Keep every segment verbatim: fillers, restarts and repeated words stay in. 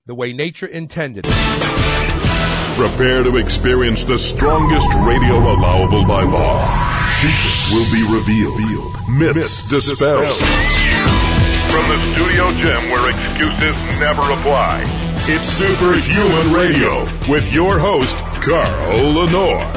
the way nature intended. Prepare to experience the strongest radio allowable by law. Secrets will be revealed. Myths dispelled. From the studio gym where excuses never apply. It's Superhuman Radio with your host, Carl Lenore.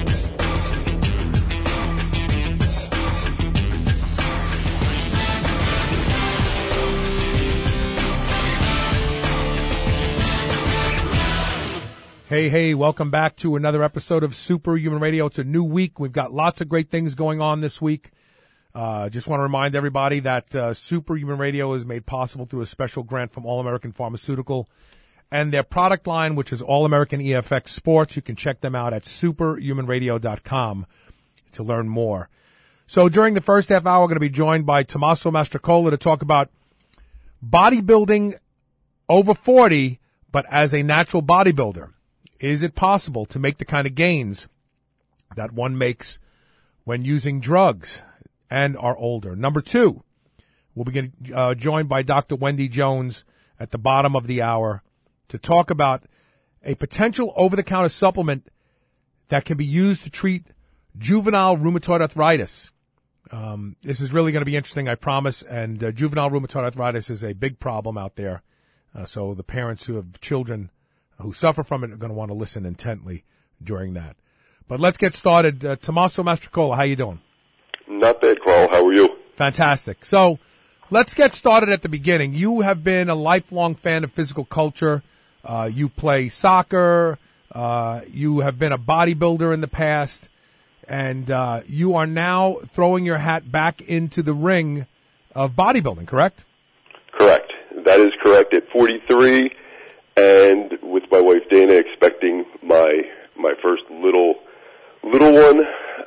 Hey, hey, welcome back to another episode of Superhuman Radio. It's a new week. We've got lots of great things going on this week. Uh, just want to remind everybody that uh, Superhuman Radio is made possible through a special grant from All American Pharmaceutical and their product line, which is All American E F X Sports. You can check them out at superhuman radio dot com to learn more. So during the first half hour, we're going to be joined by Tommaso Mastrocola to talk about bodybuilding over forty, but as a natural bodybuilder. Is it possible to make the kind of gains that one makes when using drugs and are older? Number two, we'll be getting, uh, joined by Doctor Wendy Jones at the bottom of the hour to talk about a potential over-the-counter supplement that can be used to treat juvenile rheumatoid arthritis. Um, this is really going to be interesting, I promise, and uh, juvenile rheumatoid arthritis is a big problem out there. Uh, so the parents who have children who suffer from it are going to want to listen intently during that. But let's get started. Uh, Tommaso Mastrocola, how you doing? Not bad, Carl. How are you? Fantastic. So let's get started at the beginning. You have been a lifelong fan of physical culture. Uh, you play soccer. Uh, you have been a bodybuilder in the past. And uh, you are now throwing your hat back into the ring of bodybuilding, correct? Correct. That is correct. At forty-three, and with my wife Dana expecting my my first little little one,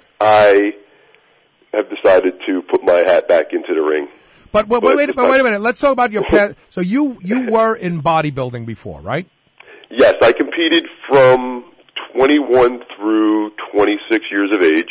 I have decided to put my hat back into the ring. But, but, but wait, wait, wait a minute. Let's talk about your past. So you you were in bodybuilding before, right? Yes, I competed from twenty-one through twenty-six years of age.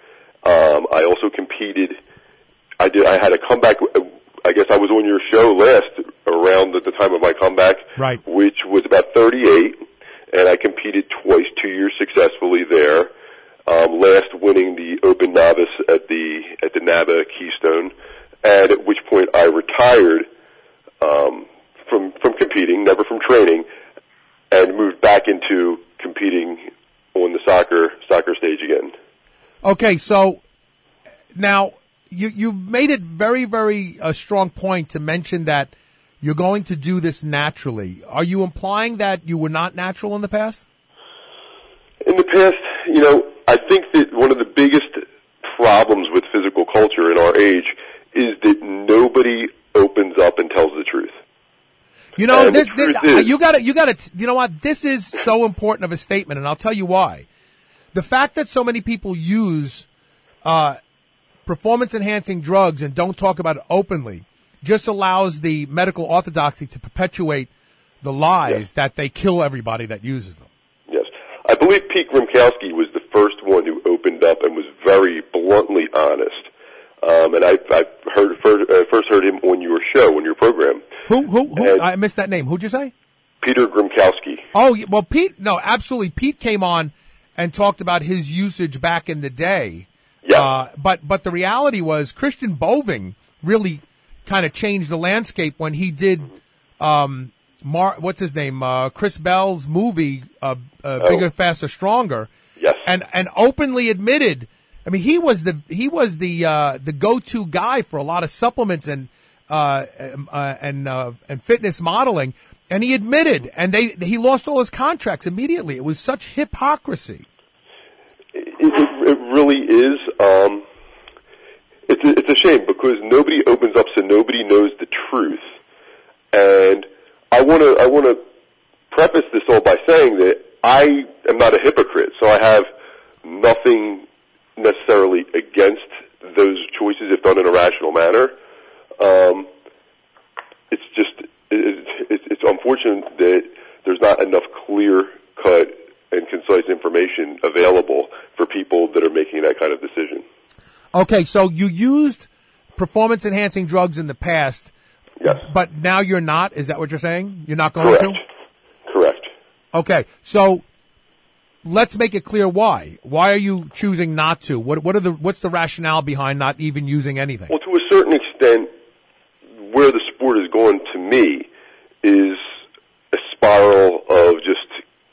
Um, I also competed. I did. I had a comeback. I guess I was on your show last around the time of my comeback, right? Which was about thirty-eight, and I competed twice, two years successfully there. Um, last winning the Open Novice at the at the NABA Keystone, and at which point I retired um, from from competing, never from training, and moved back into competing on the soccer soccer stage again. Okay, so now you you made it very very a strong point to mention that you're going to do this naturally. Are you implying that you were not natural in the past? In the past, you know, I think that one of the biggest problems with physical culture in our age is that nobody opens up and tells the truth. You know, and this, the this is, you got to, you got to, you know what? This is so important of a statement, and I'll tell you why. The fact that so many people use uh, performance-enhancing drugs and don't talk about it openly just allows the medical orthodoxy to perpetuate the lies yes. that they kill everybody that uses them. Yes. I believe Pete Grimkowski was the first one who opened up and was very bluntly honest. Um, and I, I heard, first, uh, first heard him on your show, on your program. Who, who, who? I missed that name. Who'd you say? Peter Grimkowski. Oh, well, Pete, no, absolutely. Pete came on and talked about his usage back in the day. Yeah. Uh, but, but the reality was Christian Boving really kind of changed the landscape when he did, um, Mar- what's his name? Uh, Chris Bell's movie, uh, uh oh. Bigger, Faster, Stronger. Yes. And, and openly admitted, I mean, he was the, he was the, uh, the go-to guy for a lot of supplements and, uh, uh and, uh, and fitness modeling. And he admitted, and they, he lost all his contracts immediately. It was such hypocrisy. It, it, it really is. Um, it's a, it's a shame because nobody opens up, so nobody knows the truth. And I want to I want to preface this all by saying that I am not a hypocrite, so I have nothing necessarily against those choices if done in a rational manner. Um, it's just it, it, it's unfortunate that there's not enough clear-cut and concise information available for people that are making that kind of decision. Okay, so you used performance-enhancing drugs in the past, yes, but now you're not? Is that what you're saying? You're not going Correct. to? Okay, so let's make it clear why. Why are you choosing not to? What what are the what's the rationale behind not even using anything? Well, to a certain extent, where the sport is going to me is a spiral of just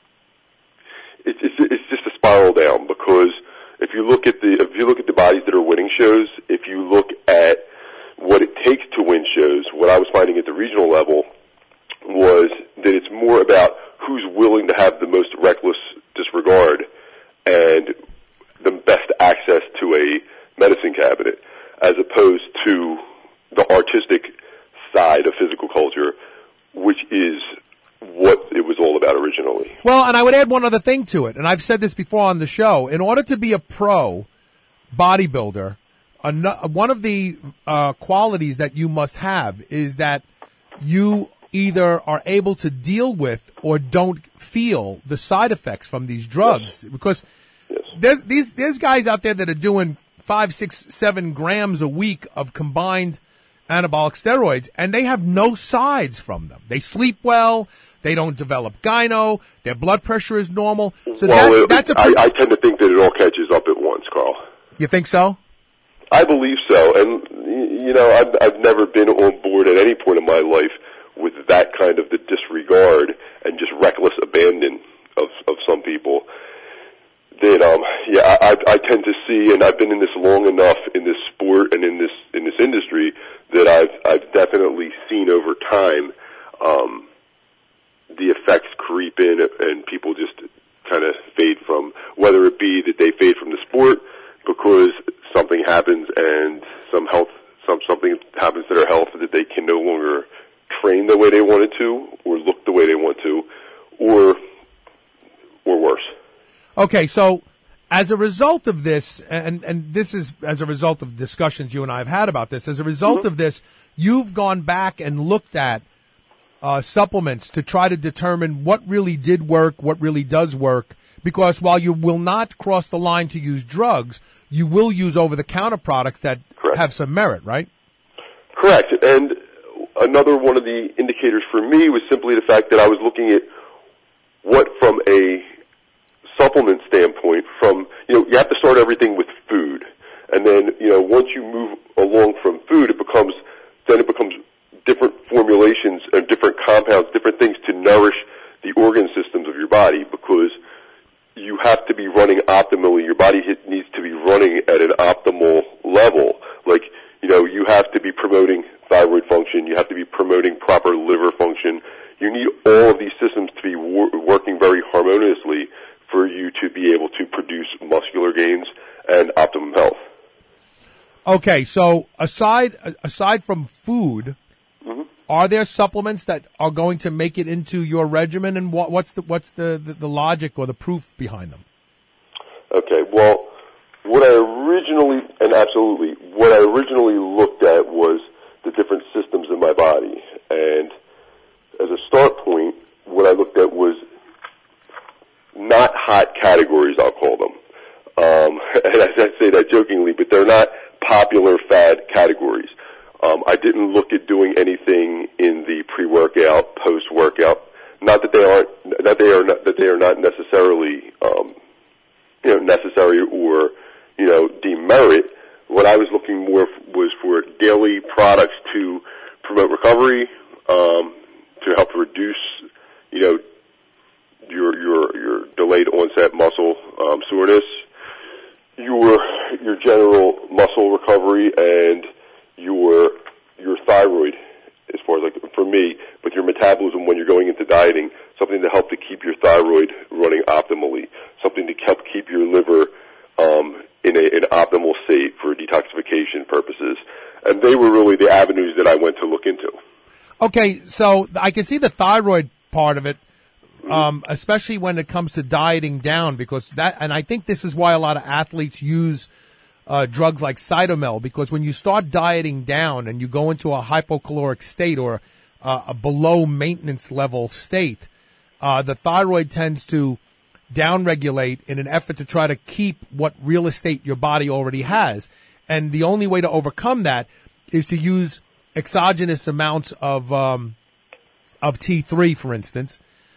it's it's, it's just a spiral down, because if you look at the if you look at the bodies that are winning shows, if you look at what it takes to win shows, what I was finding at the regional level was that it's more about who's willing to have the most reckless disregard and the best access to a medicine cabinet, as opposed to the artistic side of physical culture, which is what it was all about originally. Well, and I would add one other thing to it, and I've said this before on the show. In order to be a pro bodybuilder, one of the uh, qualities that you must have is that you either are able to deal with or don't feel the side effects from these drugs. Yes. Because yes. There's, these, there's guys out there that are doing five, six, seven grams a week of combined anabolic steroids, and they have no sides from them. They sleep well. They don't develop gyno. Their blood pressure is normal. So well, that's, it, that's a. I, I tend to think that it all catches up at once, Carl. You think so? I believe so, and you know, I've, I've never been on board at any point in my life with that kind of the disregard and just reckless abandon of of some people. That um, yeah, I, I tend to see, and I've been in this long enough in this sport and in this in this industry that I've I've definitely seen over time um, the effects creep in, and people just kind of fade from, whether it be that they fade from the sport because something happens and some health, some something happens to their health that they can no longer train the way they wanted to, or look the way they want to, or or worse. Okay, so as a result of this, and and this is as a result of discussions you and I have had about this, as a result mm-hmm. of this, you've gone back and looked at uh, supplements to try to determine what really did work, what really does work. Because while you will not cross the line to use drugs, you will use over-the-counter products that Correct. Have some merit, right? Correct. And another one of the indicators for me was simply the fact that I was looking at what, from a supplement standpoint, from, you know, you have to start everything with food. And then, you know, once you move along from food, it becomes, then it becomes different formulations and different compounds, different things to nourish the organ systems of your body, because you have to be running optimally. Your body needs to be running at an optimal level. Like, you know, you have to be promoting thyroid function. You have to be promoting proper liver function. You need all of these systems to be wor- working very harmoniously for you to be able to produce muscular gains and optimum health. Okay, so aside aside from food, mm-hmm. are there supplements that are going to make it into your regimen, and what, what's the what's the, the, the logic or the proof behind them? Okay, well, what I originally, and absolutely, what I originally looked at was the different systems in my body. And as a start point, what I looked at was not hot categories, I'll call them. Um, and I, I say that jokingly, but they're not popular fad categories. Um, I didn't look at doing anything in the pre-workout, post-workout. Not that they aren't, that they are not, that they are not necessarily, um, you know, necessary or, you know, demerit. What I was looking more f- was for daily products to promote recovery, um, to help reduce, you know, your your your delayed onset muscle um, soreness, your your general muscle recovery, and your your thyroid, as far as like for me, with your metabolism when you're going into dieting, something to help to keep your thyroid running optimally, something to help keep your liver um, in a, an optimal state for detoxification purposes. And they were really the avenues that I went to look into. Okay, so I can see the thyroid part of it, um, especially when it comes to dieting down, because that, and I think this is why a lot of athletes use uh, drugs like Cytomel, because when you start dieting down and you go into a hypocaloric state or uh, a below maintenance level state, uh, the thyroid tends to downregulate in an effort to try to keep what real estate your body already has. And the only way to overcome that is to use exogenous amounts of um, of T three, for instance,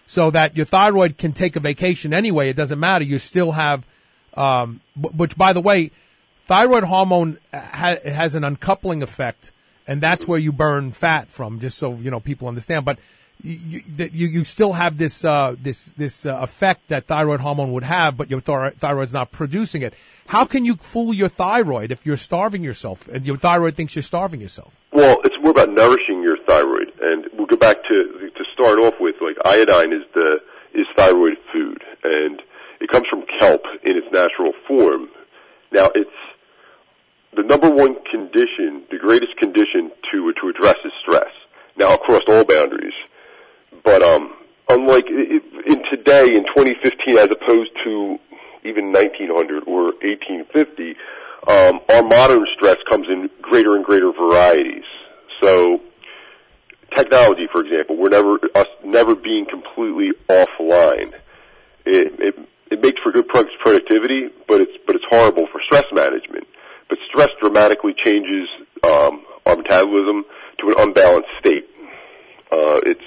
so that your thyroid can take a vacation anyway. It doesn't matter. You still have, um, which by the way, thyroid hormone ha- has an uncoupling effect, and that's where you burn fat from, just so, you know, people understand. But you, you, you still have this, uh, this, this, uh, effect that thyroid hormone would have, but your th- thyroid's not producing it. How can you fool your thyroid if you're starving yourself and your thyroid thinks you're starving yourself? Well, it's more about nourishing your thyroid, and we'll go back to, to start off with, like, iodine is the, is thyroid food, and it comes from kelp in its natural form. Now, it's the number one condition, the greatest condition to, to address is stress. Now, across all boundaries. But um, unlike in today, in twenty fifteen, as opposed to even nineteen hundred or eighteen fifty, um, our modern stress comes in greater and greater varieties. So, technology, for example, we're never us never being completely offline. It, it it makes for good productivity, but it's but it's horrible for stress management. But stress dramatically changes um, our metabolism to an unbalanced state. Uh, it's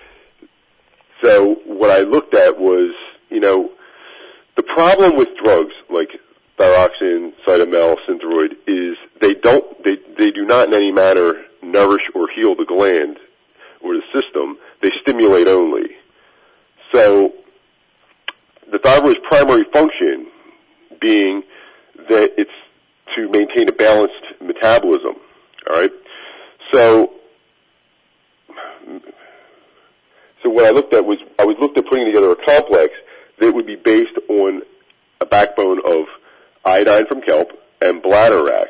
So what I looked at was, you know, the problem with drugs like thyroxine, Cytomel, Synthroid is they don't, they, they do not in any manner nourish or heal the gland or the system. They stimulate only. So the thyroid's primary function being that it's to maintain a balanced metabolism. All right. So So what I looked at was, I was looked at putting together a complex that would be based on a backbone of iodine from kelp and bladderwrack.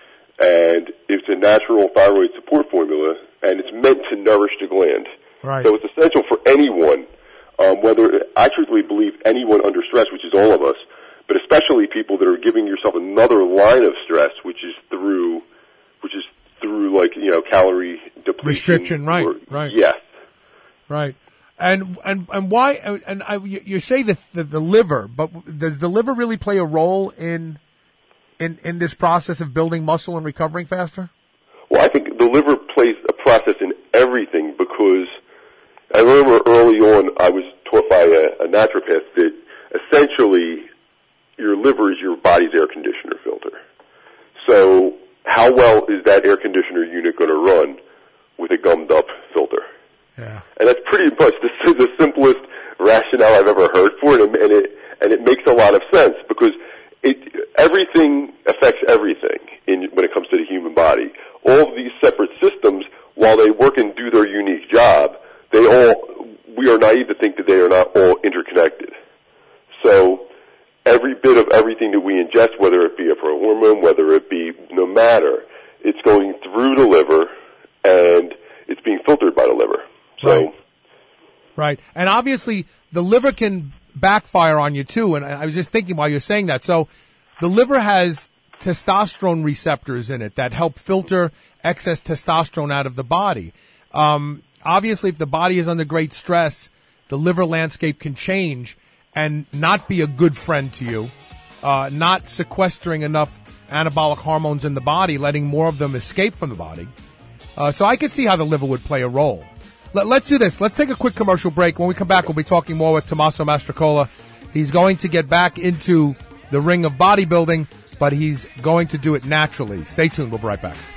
And it's a natural thyroid support formula, and it's meant to nourish the gland. Right. So it's essential for anyone, um, whether, I truthfully believe anyone under stress, which is all of us, but especially people that are giving yourself another line of stress, which is through, which is through like, you know, calorie depletion. Restriction, right, or, right. Yes. Right. And and and why? And I, you say that the, the liver, but does the liver really play a role in in in this process of building muscle and recovering faster? Well, I think the liver plays a process in everything, because I remember early on I was taught by a, a naturopath that essentially your liver is your body's air conditioner filter. So how well is that air conditioner unit going to run with a gummed up filter? Yeah. And that's pretty much the, the simplest rationale I've ever heard for it, and it and it makes a lot of sense, because it everything affects everything in when it comes to the human body. All of these separate systems, while they work and do their unique job, they all we are naive to think that they are not all interconnected. So every bit of everything that we ingest, whether it be a pro-hormone, whether it be no matter, it's going through the liver and it's being filtered by the liver. So, right. Right. And obviously the liver can backfire on you too. And I was just thinking while you're saying that. So the liver has testosterone receptors in it that help filter excess testosterone out of the body. Um, obviously if the body is under great stress, the liver landscape can change and not be a good friend to you, uh, not sequestering enough anabolic hormones in the body, letting more of them escape from the body. Uh, so I could see how the liver would play a role. Let, let's do this. Let's take a quick commercial break. When we come back, we'll be talking more with Tommaso Mastrocola. He's going to get back into the ring of bodybuilding, but he's going to do it naturally. Stay tuned. We'll be right back.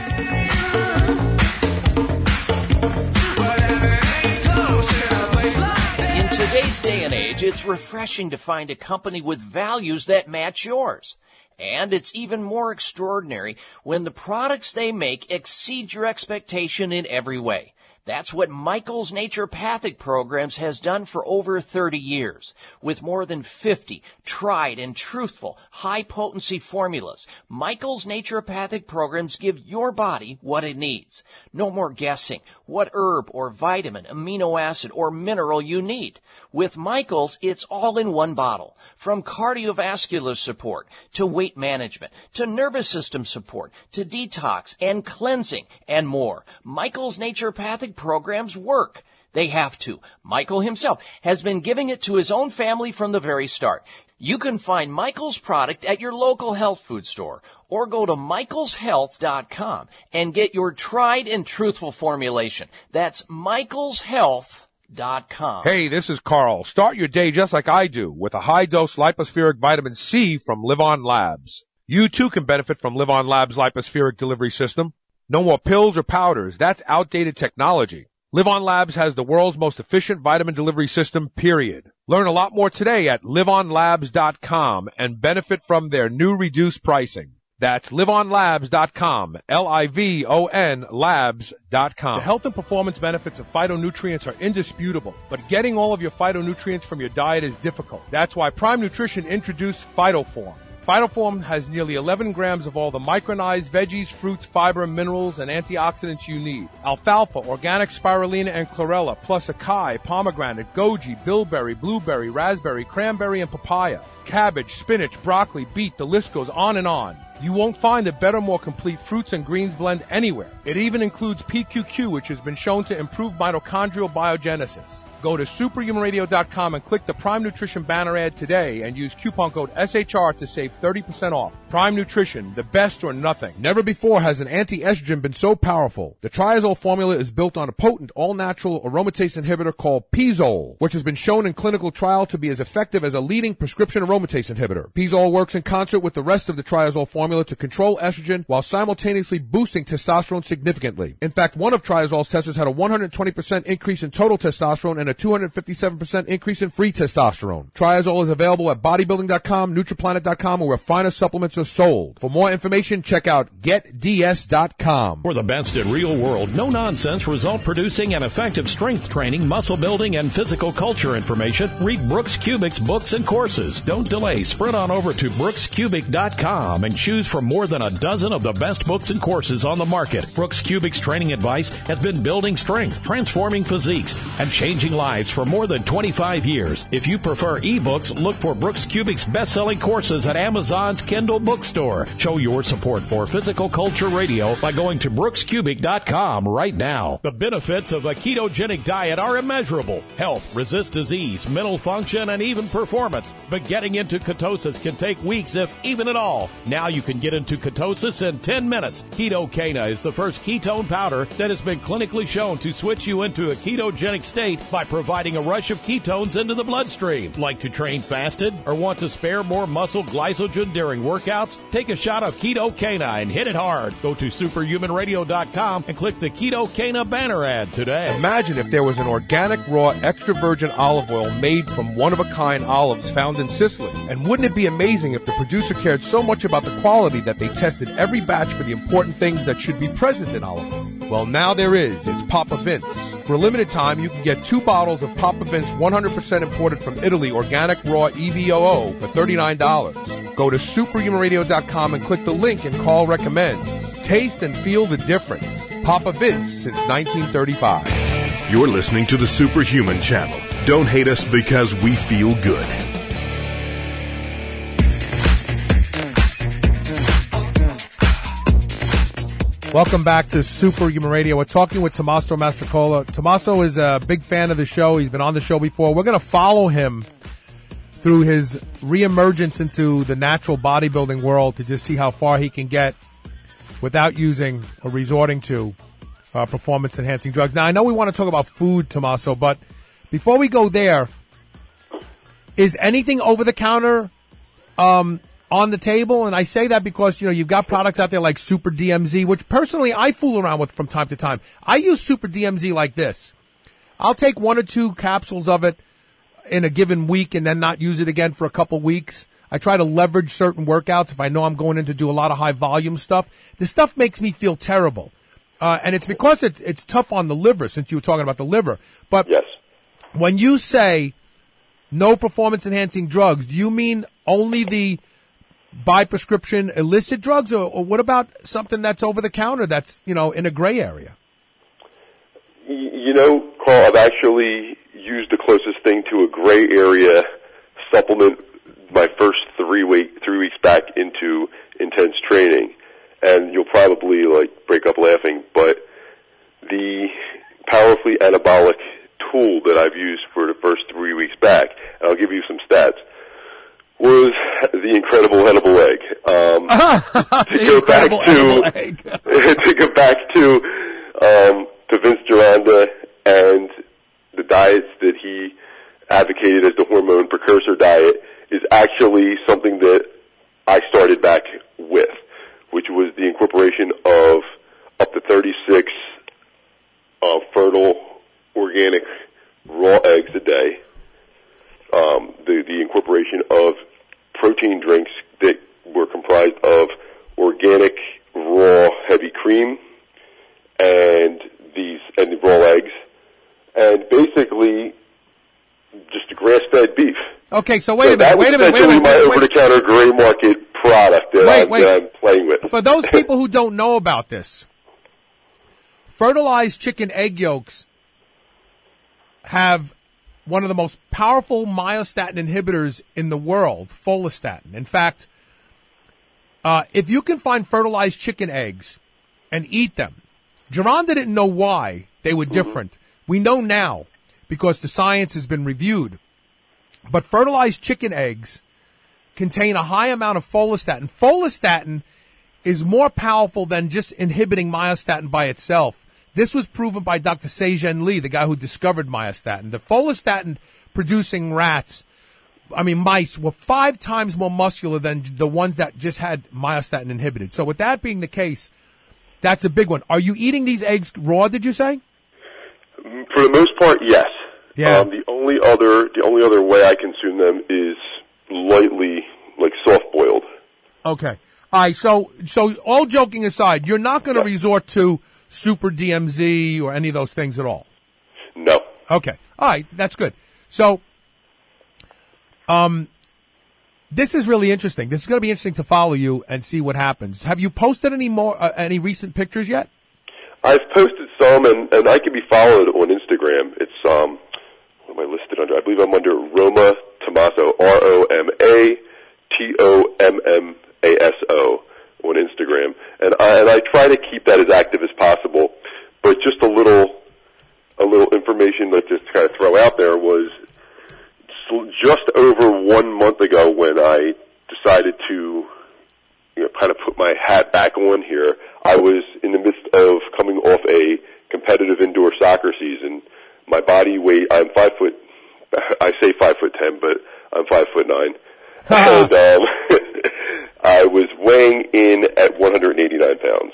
In today's day and age, it's refreshing to find a company with values that match yours. And it's even more extraordinary when the products they make exceed your expectation in every way. That's what Michael's Naturopathic Programs has done for over thirty years. With more than fifty tried and truthful, high-potency formulas, Michael's Naturopathic Programs give your body what it needs. No more guessing what herb or vitamin, amino acid, or mineral you need. With Michael's, it's all in one bottle. From cardiovascular support, to weight management, to nervous system support, to detox and cleansing, and more. Michael's Naturopathic Programs work. They have to. Michael himself has been giving it to his own family from the very start. You can find Michael's product at your local health food store or go to michaels health dot com and get your tried and truthful formulation. That's michaels health dot com. Hey, this is Carl. Start your day just like I do with a high-dose lipospheric vitamin C from Live On Labs. You too can benefit from Live On Labs' lipospheric delivery system. No more pills or powders. That's outdated technology. Live On Labs has the world's most efficient vitamin delivery system, period. Learn a lot more today at live on labs dot com and benefit from their new reduced pricing. That's live on labs dot com, L I V O N labs dot com. The health and performance benefits of phytonutrients are indisputable, but getting all of your phytonutrients from your diet is difficult. That's why Prime Nutrition introduced PhytoForm. PhytoForm has nearly eleven grams of all the micronized veggies, fruits, fiber, minerals, and antioxidants you need. Alfalfa, organic spirulina, and chlorella, plus acai, pomegranate, goji, bilberry, blueberry, raspberry, cranberry, and papaya. Cabbage, spinach, broccoli, beet, the list goes on and on. You won't find a better, more complete fruits and greens blend anywhere. It even includes P Q Q, which has been shown to improve mitochondrial biogenesis. Go to superhuman radio dot com and click the Prime Nutrition banner ad today and use coupon code S H R to save thirty percent off. Prime Nutrition, the best or nothing. Never before has an anti-estrogen been so powerful. The Triazole formula is built on a potent, all-natural aromatase inhibitor called Pizole, which has been shown in clinical trial to be as effective as a leading prescription aromatase inhibitor. Pizole works in concert with the rest of the Triazole formula to control estrogen while simultaneously boosting testosterone significantly. In fact, one of Triazole's testers had a one hundred twenty percent increase in total testosterone and a two hundred fifty-seven percent increase in free testosterone. Triazole is available at bodybuilding dot com, nutriplanet dot com, or where finer supplements are sold. For more information, check out get d s dot com. For the best in real world, no nonsense, result producing and effective strength training, muscle building, and physical culture information, read Brooks Kubic's books and courses. Don't delay. Sprint on over to brooks cubic dot com and choose from more than a dozen of the best books and courses on the market. Brooks Kubic's training advice has been building strength, transforming physiques, and changing lives for more than twenty-five years. If you prefer ebooks, look for Brooks Kubic's best-selling courses at Amazon's Kindle bookstore. Show your support for Physical Culture Radio by going to brooks cubic dot com right now. The benefits of a ketogenic diet are immeasurable. Health, resist disease, mental function, and even performance. But getting into ketosis can take weeks, if even at all. Now you can get into ketosis in ten minutes. Ketocana is the first ketone powder that has been clinically shown to switch you into a ketogenic state by providing a rush of ketones into the bloodstream. Like to train fasted or want to spare more muscle glycogen during workouts? Take a shot of Ketocana and hit it hard. Go to superhuman radio dot com and click the Ketocana banner ad today. Imagine if there was an organic, raw, extra virgin olive oil made from one-of-a-kind olives found in Sicily. And wouldn't it be amazing if the producer cared so much about the quality that they tested every batch for the important things that should be present in olive oil? Well, now there is. It's Papa Vince. For a limited time, you can get two bottles of Papa Vince one hundred percent imported from Italy organic raw E V O O for thirty-nine dollars. Go to superhuman radio dot com and click the link and call recommends. Taste and feel the difference. Papa Vince since nineteen thirty-five. You're listening to the Superhuman Channel. Don't hate us because we feel good. Welcome back to Superhuman Radio. We're talking with Tommaso Mastrocola. Tommaso is a big fan of the show. He's been on the show before. We're going to follow him through his reemergence into the natural bodybuilding world to just see how far he can get without using or resorting to uh, performance-enhancing drugs. Now, I know we want to talk about food, Tommaso, but before we go there, is anything over-the-counter um on the table? And I say that because, you know, you've got products out there like Super D M Z, which personally I fool around with from time to time. I use Super D M Z like this. I'll take one or two capsules of it in a given week and then not use it again for a couple weeks. I try to leverage certain workouts if I know I'm going in to do a lot of high volume stuff. This stuff makes me feel terrible. Uh, and it's because it's, it's tough on the liver, since you were talking about the liver. But yes. When you say no performance enhancing drugs, do you mean only the by prescription illicit drugs, or, or what about something that's over the counter that's, you know, in a gray area? You know, Carl, I've actually used the closest thing to a gray area supplement my first three week three weeks back into intense training, and you'll probably like break up laughing, but the Powerfully Anabolic tool that I've used for the first three weeks back, and I'll give you some stats, was the incredible edible egg. Um, to go back to to go back to um, to Vince Gironda and the diets advocated as the hormone precursor diet is actually something that I started back with, which was the incorporation of up to thirty-six uh, fertile organic raw eggs a day, um, the, the incorporation of protein drinks that were comprised of organic raw heavy cream and these and the raw eggs, and basically just grass-fed beef. Okay, so wait so a minute, wait a minute, wait a minute. That was wait, my over-the-counter gray market product that, wait, I'm, wait. that I'm playing with. For those people who don't know about this, fertilized chicken egg yolks have one of the most powerful myostatin inhibitors in the world, follistatin. In fact, uh, if you can find fertilized chicken eggs and eat them, Geronda didn't know why they were different. Mm-hmm. We know now because the science has been reviewed. But fertilized chicken eggs contain a high amount of follistatin. Follistatin is more powerful than just inhibiting myostatin by itself. This was proven by Doctor Se-Jin Lee, the guy who discovered myostatin. The follistatin-producing rats, I mean mice, were five times more muscular than the ones that just had myostatin inhibited. So with that being the case, that's a big one. Are you eating these eggs raw, did you say? For the most part, yes. Yeah. Um, the only other the only other way I consume them is lightly, like soft-boiled. Okay. All right, so so all joking aside, you're not going to Yeah. resort to Super D M Z or any of those things at all? No. Okay. All right, that's good. So, um, this is really interesting. This is going to be interesting to follow you and see what happens. Have you posted any more, uh, any recent pictures yet? I've posted some, and, and I can be followed on Instagram. It's, um, what am I listed under? I believe I'm under Roma Tommaso, R O M A T O M M A S O on Instagram. And I, and I try to keep that as active as possible. But just a little, a little information that just kind of throw out there was just over one month ago when I decided to, you know, kind of put my hat back on here. I was in the midst of coming off a competitive indoor soccer season. My body weight, I'm five foot, I say five foot ten, but I'm five foot nine. and um, I was weighing in at one hundred eighty-nine pounds.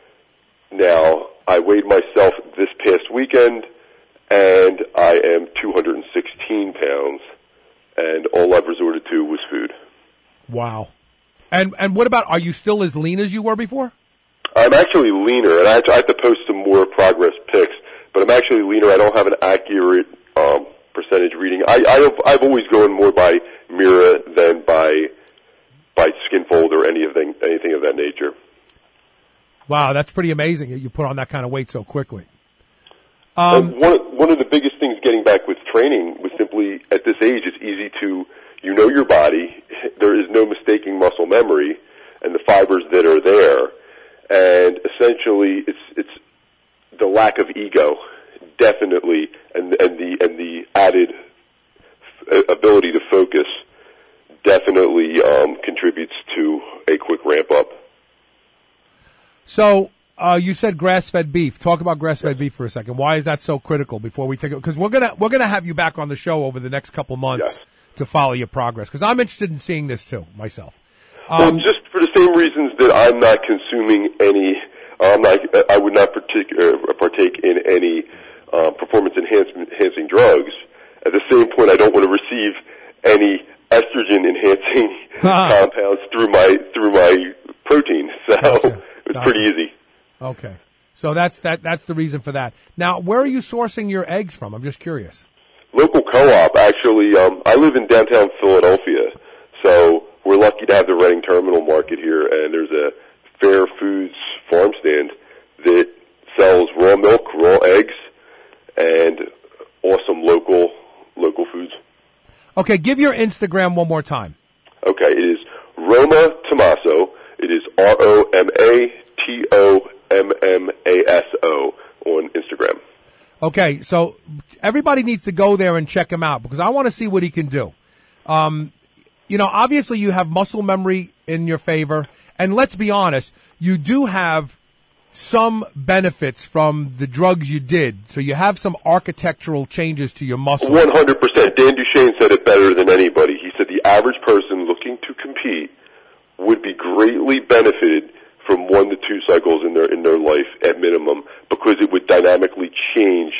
Now, I weighed myself this past weekend, and I am two hundred sixteen pounds, and all I've resorted to was food. Wow. And and what about, are you still as lean as you were before? I'm actually leaner, and I have to, I have to post some more progress pics, but I'm actually leaner. I don't have an accurate um, percentage reading. I, I have, I've always gone more by Mira than by by Skinfold or any of the, anything of that nature. Wow, that's pretty amazing that you put on that kind of weight so quickly. Um, and one, one of the biggest things getting back with training was simply, at this age, it's easy to, you know your body, there is no mistaking muscle memory and the fibers that are there, and essentially it's it's the lack of ego, definitely, and and the and the added f- ability to focus definitely um, contributes to a quick ramp up. So uh, you said grass-fed beef. Talk about grass-fed beef for a second. Why is that so critical? Before we take it, because we're gonna we're gonna have you back on the show over the next couple months Yes. to follow your progress. Because I'm interested in seeing this too myself. Um, well, just for the same reasons that I'm not consuming any, I'm not, I would not partic- uh, partake in any uh, performance enhancement enhancing drugs. At the same point, I don't want to receive any estrogen enhancing compounds through my through my protein. So Gotcha. it's Gotcha. pretty easy. Okay, so that's that. That's the reason for that. Now, where are you sourcing your eggs from? I'm just curious. Local co-op, actually. Um, I live in downtown Philadelphia, so we're lucky to have the Reading Terminal Market here, and there's a Fair Foods farm stand that sells raw milk, raw eggs, and awesome local local foods. Okay, give your Instagram one more time. Okay, it is Roma Tommaso. It is R O M A T O M M A S O on Instagram. Okay, so everybody needs to go there and check him out because I want to see what he can do. Um, you know, obviously you have muscle memory in your favor, and let's be honest, you do have some benefits from the drugs you did. So you have some architectural changes to your muscle. one hundred percent. Dan Duchesne said it better than anybody. He said the average person looking to compete would be greatly benefited from one to two cycles in their in their life at minimum, because it would dynamically change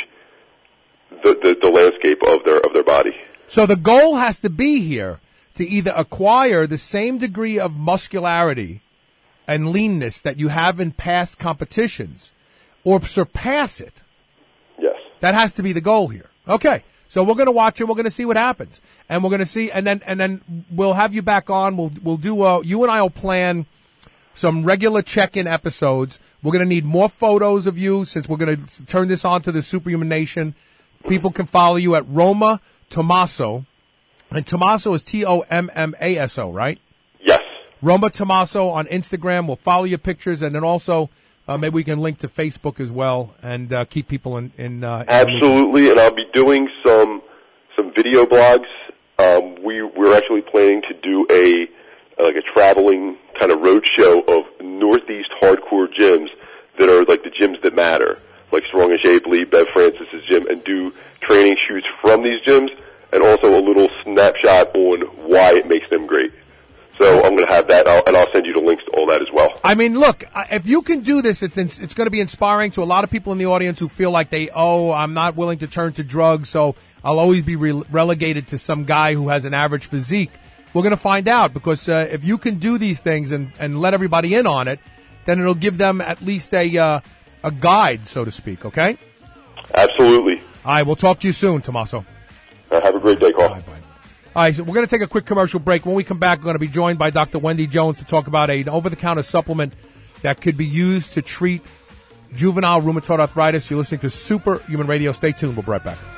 the, the, the landscape of their of their body. So the goal has to be here to either acquire the same degree of muscularity and leanness that you have in past competitions, or surpass it. Yes. That has to be the goal here. Okay. So we're going to watch it. We're going to see what happens. And we're going to see, and then, and then we'll have you back on. We'll, we'll do, uh, you and I will plan some regular check-in episodes. We're going to need more photos of you, since we're going to turn this on to the Superhuman Nation. People can follow you at Roma Tommaso. And Tommaso is T O M M A S O, right? Yes. Roma Tommaso on Instagram. We'll follow your pictures, and then also uh, maybe we can link to Facebook as well, and uh, keep people in. in uh, Absolutely, and I'll be doing some some video blogs. Um, we we're actually planning to do a like a traveling kind of road show of Northeast hardcore gyms that are like the gyms that matter, like Strong and Shape, Lee, Bev Francis's gym, and do training shoots from these gyms, and also a little snapshot on why it makes them great. So I'm going to have that, I'll, and I'll send you the links to all that as well. I mean, look, if you can do this, it's it's going to be inspiring to a lot of people in the audience who feel like they, oh, I'm not willing to turn to drugs, so I'll always be re- relegated to some guy who has an average physique. We're going to find out, because uh, if you can do these things and, and let everybody in on it, then it'll give them at least a uh, a guide, so to speak, okay? Absolutely. All right, we'll talk to you soon, Tommaso. Uh, have a great day, Carl. Bye, bye. All right, so we're going to take a quick commercial break. When we come back, we're going to be joined by Doctor Wendy Jones to talk about an over-the-counter supplement that could be used to treat juvenile rheumatoid arthritis. You're listening to Superhuman Radio. Stay tuned. We'll be right back.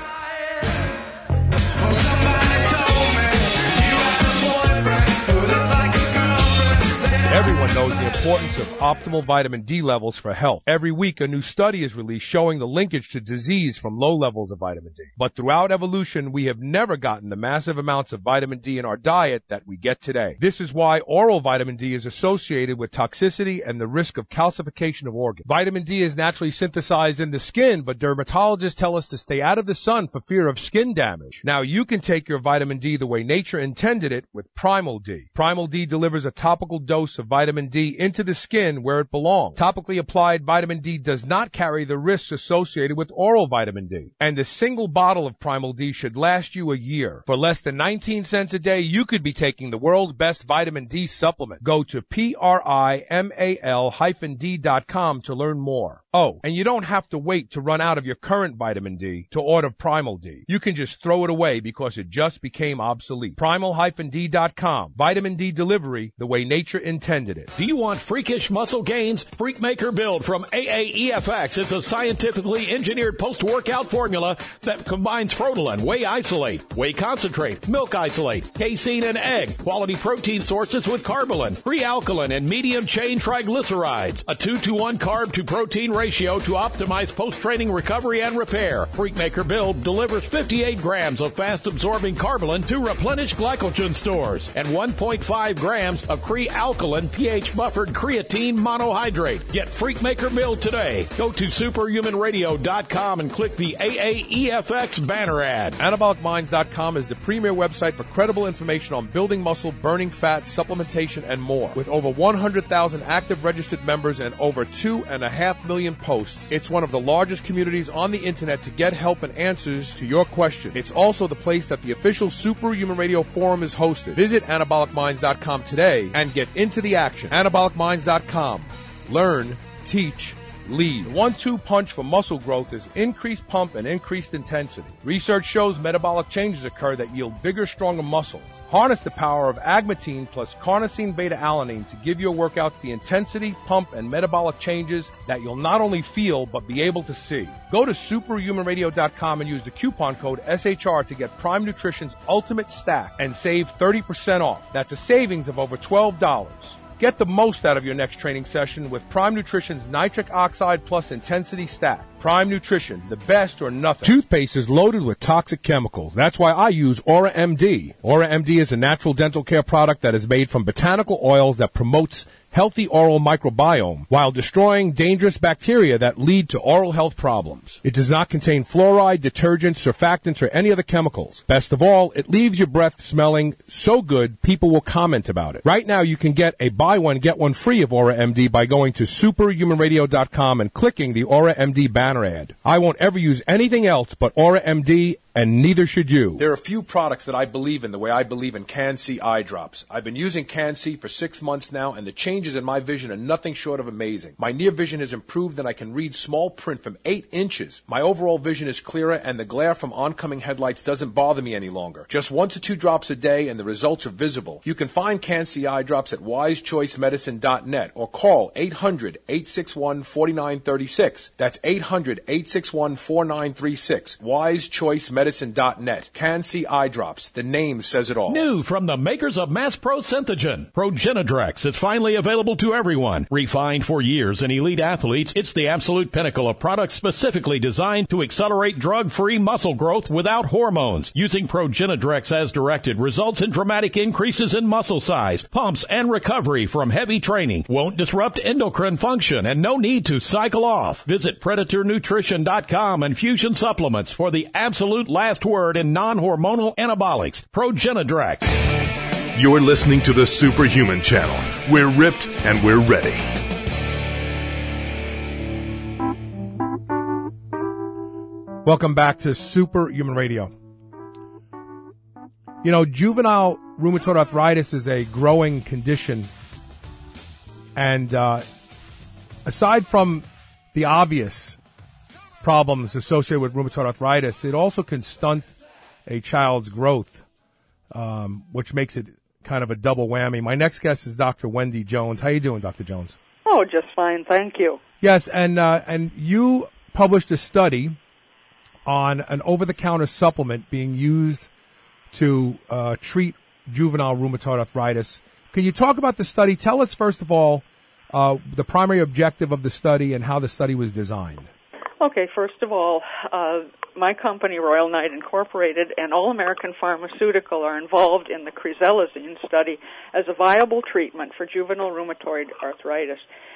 Everyone knows the importance of optimal vitamin D levels for health. Every week, a new study is released showing the linkage to disease from low levels of vitamin D. But throughout evolution, we have never gotten the massive amounts of vitamin D in our diet that we get today. This is why oral vitamin D is associated with toxicity and the risk of calcification of organs. Vitamin D is naturally synthesized in the skin, but dermatologists tell us to stay out of the sun for fear of skin damage. Now, you can take your vitamin D the way nature intended it with Primal D. Primal D delivers a topical dose of vitamin D into the skin where it belongs. Topically applied vitamin D does not carry the risks associated with oral vitamin D. And a single bottle of Primal D should last you a year. For less than nineteen cents a day, you could be taking the world's best vitamin D supplement. Go to primal D dot com to learn more. Oh, and you don't have to wait to run out of your current vitamin D to order Primal D. You can just throw it away because it just became obsolete. primal D dot com. Vitamin D delivery the way nature intended it. Do you want freakish muscle gains? Freakmaker Build from A A E F X. It's a scientifically engineered post-workout formula that combines Protolan, whey isolate, whey concentrate, milk isolate, casein, and egg. Quality protein sources with Carbolin, free alkaline, and medium-chain triglycerides. A two to one carb to protein ratio to optimize post-training recovery and repair. Freakmaker Build delivers fifty-eight grams of fast-absorbing Carbolin to replenish glycogen stores and one point five grams of Cre-Alkaline pH-buffered creatine monohydrate. Get Freakmaker Build today. Go to superhuman radio dot com and click the A A E F X banner ad. anabolic minds dot com is the premier website for credible information on building muscle, burning fat, supplementation, and more. With over one hundred thousand active registered members and over two and a half million posts, it's one of the largest communities on the internet to get help and answers to your questions. It's also the place that the official Superhuman Radio forum is hosted. Visit anabolic minds dot com today and get into the action. anabolic minds dot com. Learn, teach, lead. The one two punch for muscle growth is increased pump and increased intensity. Research shows metabolic changes occur that yield bigger, stronger muscles. Harness the power of agmatine plus carnosine beta-alanine to give your workouts the intensity, pump, and metabolic changes that you'll not only feel but be able to see. Go to superhuman radio dot com and use the coupon code S H R to get Prime Nutrition's Ultimate Stack and save thirty percent off. That's a savings of over twelve dollars. Get the most out of your next training session with Prime Nutrition's Nitric Oxide Plus Intensity Stack. Prime Nutrition, the best or nothing. Toothpaste is loaded with toxic chemicals. That's why I use Aura M D. Aura M D is a natural dental care product that is made from botanical oils that promotes healthy oral microbiome while destroying dangerous bacteria that lead to oral health problems. It does not contain fluoride, detergents, surfactants, or any other chemicals. Best of all, it leaves your breath smelling so good people will comment about it. Right now, you can get a buy one, get one free of Aura M D by going to superhuman radio dot com and clicking the Aura M D banner ad. I won't ever use anything else but Aura M D, and neither should you. There are a few products that I believe in the way I believe in Can-C eye drops. I've been using Can-C for six months now, and the changes in my vision are nothing short of amazing. My near vision has improved, and I can read small print from eight inches. My overall vision is clearer, and the glare from oncoming headlights doesn't bother me any longer. Just one to two drops a day, and the results are visible. You can find Can-C eye drops at wise choice medicine dot net or call eight hundred, eight six one, four nine three six. That's eight hundred, eight six one, four nine three six. wise choice medicine dot net. Can-C eye drops. The name says it all. New from the makers of Mass Pro Synthogen, Progenadrex is finally available to everyone. Refined for years in elite athletes, it's the absolute pinnacle of products specifically designed to accelerate drug-free muscle growth without hormones. Using Progenadrex as directed results in dramatic increases in muscle size, pumps, and recovery from heavy training. Won't disrupt endocrine function and no need to cycle off. Visit predator nutrition dot com and Fusion Supplements for the absolute last word in non-hormonal anabolics. Progenadrex. You're listening to the Superhuman Channel. We're ripped and we're ready. Welcome back to Superhuman Radio. You know, juvenile rheumatoid arthritis is a growing condition. And uh, aside from the obvious problems associated with rheumatoid arthritis, it also can stunt a child's growth, um, which makes it kind of a double whammy. My next guest is Doctor Wendy Jones. How you doing, Doctor Jones? Oh, just fine, thank you. Yes, and uh, and you published a study on an over-the-counter supplement being used to uh, treat juvenile rheumatoid arthritis. Can you talk about the study? Tell us, first of all, uh, the primary objective of the study and how the study was designed. Okay, first of all, uh, my company, Royal Knight Incorporated, and All American Pharmaceutical are involved in the crizellazine study as a viable treatment for juvenile rheumatoid arthritis.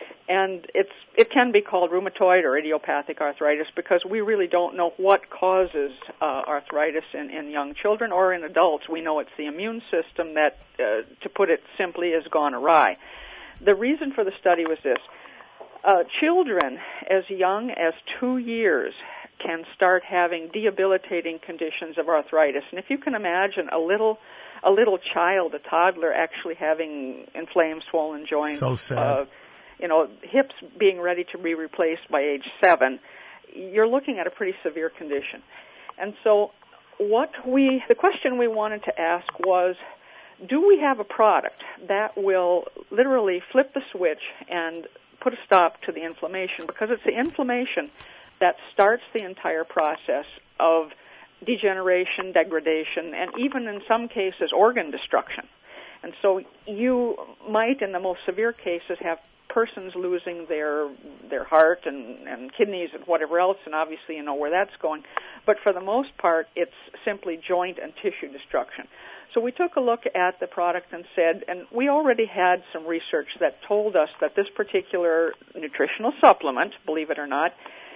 And it's it can be called rheumatoid or idiopathic arthritis because we really don't know what causes uh, arthritis in, in young children or in adults. We know it's the immune system that, uh, to put it simply, has gone awry. The reason for the study was this. Uh, children as young as two years can start having debilitating conditions of arthritis. And if you can imagine a little a little child, a toddler, actually having inflamed, swollen joints, so sad. Uh, you know, hips being ready to be replaced by age seven, you're looking at a pretty severe condition. And so what we, the question we wanted to ask was, do we have a product that will literally flip the switch and put a stop to the inflammation? Because it's the inflammation that starts the entire process of degeneration, degradation, and even in some cases organ destruction. And so you might, in the most severe cases, have persons losing their their heart and, and kidneys and whatever else, and obviously you know where that's going. But for the most part, it's simply joint and tissue destruction. So we took a look at the product and said, and we already had some research that told us that this particular nutritional supplement, believe it or not,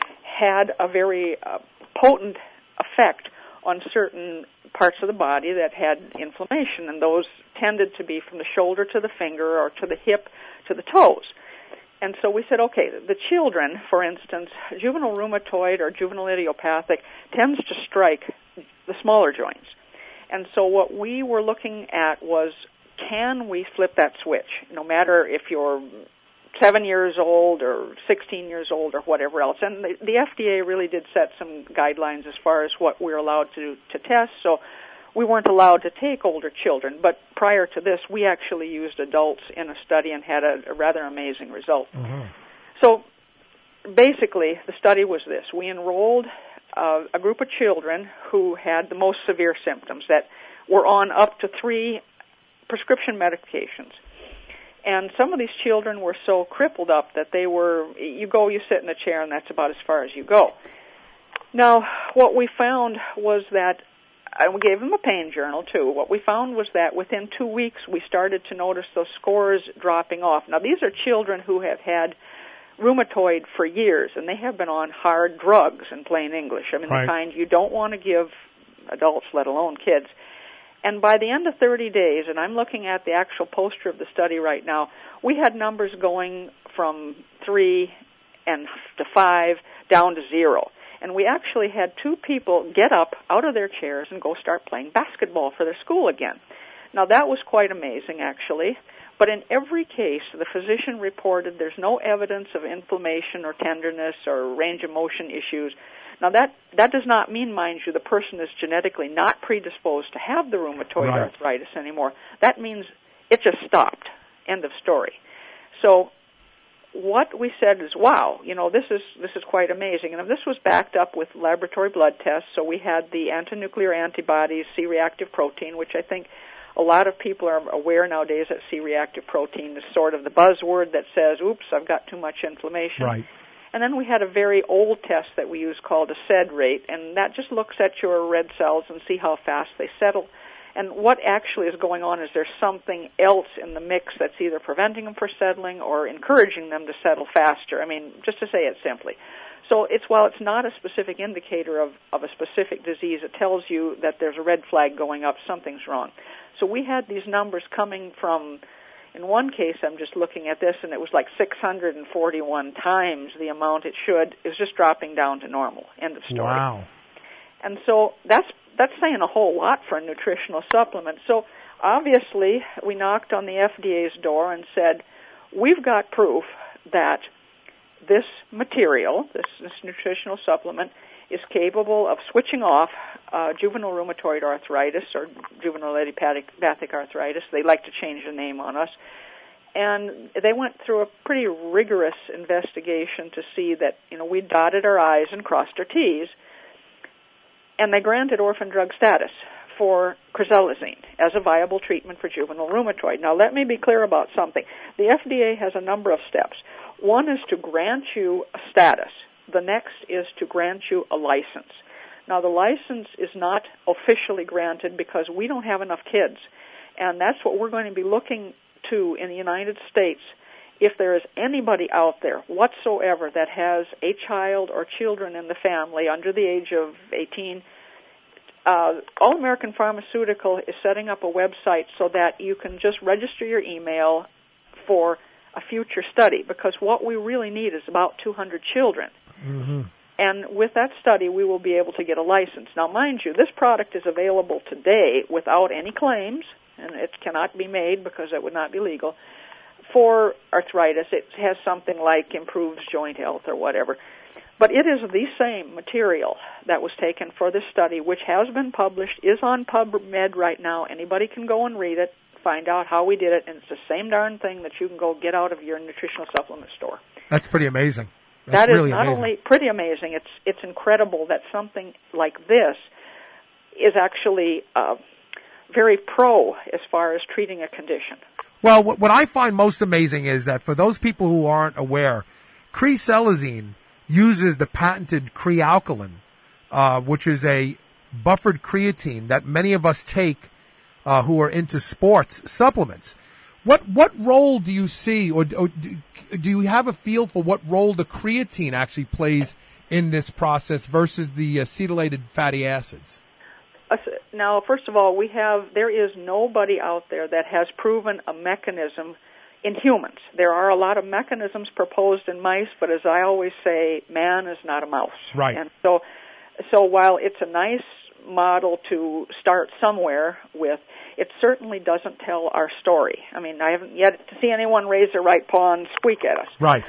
had a very uh, potent effect on certain parts of the body that had inflammation, and those tended to be from the shoulder to the finger or to the hip to the toes. And so we said, okay, the children, for instance, juvenile rheumatoid or juvenile idiopathic tends to strike the smaller joints. And so what we were looking at was, can we flip that switch? No matter if you're seven years old or sixteen years old or whatever else. And the, the F D A really did set some guidelines as far as what we're allowed to, to test. So we weren't allowed to take older children. But prior to this, we actually used adults in a study and had a, a rather amazing result. Mm-hmm. So basically, the study was this. We enrolled uh, a group of children who had the most severe symptoms that were on up to three prescription medications. And some of these children were so crippled up that they were, you go, you sit in a chair, and that's about as far as you go. Now, what we found was that and we gave them a pain journal, too. What we found was that within two weeks, we started to notice those scores dropping off. Now, these are children who have had rheumatoid for years, and they have been on hard drugs, in plain English. I mean, right. the kind you don't want to give adults, let alone kids. And by the end of thirty days, and I'm looking at the actual poster of the study right now, we had numbers going from three and to five down to zero. And we actually had two people get up out of their chairs and go start playing basketball for their school again. Now, that was quite amazing, actually. But in every case, the physician reported there's no evidence of inflammation or tenderness or range of motion issues. Now, that, that does not mean, mind you, the person is genetically not predisposed to have the rheumatoid right. arthritis anymore. That means it just stopped. End of story. So what we said is, wow, you know, this is this is quite amazing. And this was backed up with laboratory blood tests. So we had the antinuclear antibodies, C-reactive protein, which I think a lot of people are aware nowadays that C-reactive protein is sort of the buzzword that says, oops, I've got too much inflammation. Right. And then we had a very old test that we use called a S E D rate, and that just looks at your red cells and see how fast they settle. And what actually is going on is there's something else in the mix that's either preventing them from settling or encouraging them to settle faster. I mean, just to say it simply. So it's while it's not a specific indicator of, of a specific disease, it tells you that there's a red flag going up, something's wrong. So we had these numbers coming from, in one case, I'm just looking at this, and it was like six hundred forty-one times the amount it should. It was just dropping down to normal. End of story. Wow. And so that's that's saying a whole lot for a nutritional supplement. So obviously, we knocked on the F D A's door and said, we've got proof that this material, this, this nutritional supplement, is capable of switching off uh, juvenile rheumatoid arthritis or juvenile idiopathic arthritis. They like to change the name on us. And they went through a pretty rigorous investigation to see that, you know, we dotted our I's and crossed our T's. And they granted orphan drug status for crizolazine as a viable treatment for juvenile rheumatoid. Now, let me be clear about something. The F D A has a number of steps. One is to grant you a status. The next is to grant you a license. Now, the license is not officially granted because we don't have enough kids. And that's what we're going to be looking to in the United States. If there is anybody out there whatsoever that has a child or children in the family under the age of eighteen, uh, All American Pharmaceutical is setting up a website so that you can just register your email for a future study, because what we really need is about two hundred children. Mm-hmm. And with that study, we will be able to get a license. Now, mind you, this product is available today without any claims, and it cannot be made because it would not be legal. For arthritis, it has something like improves joint health or whatever. But it is the same material that was taken for this study, which has been published, is on PubMed right now. Anybody can go and read it, find out how we did it, and it's the same darn thing that you can go get out of your nutritional supplement store. That's pretty amazing. That's that is really not amazing. only pretty amazing, it's it's incredible that something like this is actually uh, very pro as far as treating a condition. Well, what, what I find most amazing is that for those people who aren't aware, crizolazine uses the patented Crealkaline, uh, which is a buffered creatine that many of us take uh, who are into sports supplements. What what role do you see, or, or do, do you have a feel for what role the creatine actually plays in this process versus the acetylated fatty acids? Now, first of all, we have there is nobody out there that has proven a mechanism in humans. There are a lot of mechanisms proposed in mice, but as I always say, man is not a mouse. Right. And so, so while it's a nice model to start somewhere with, it certainly doesn't tell our story. I mean, I haven't yet to see anyone raise their right paw and squeak at us. Right.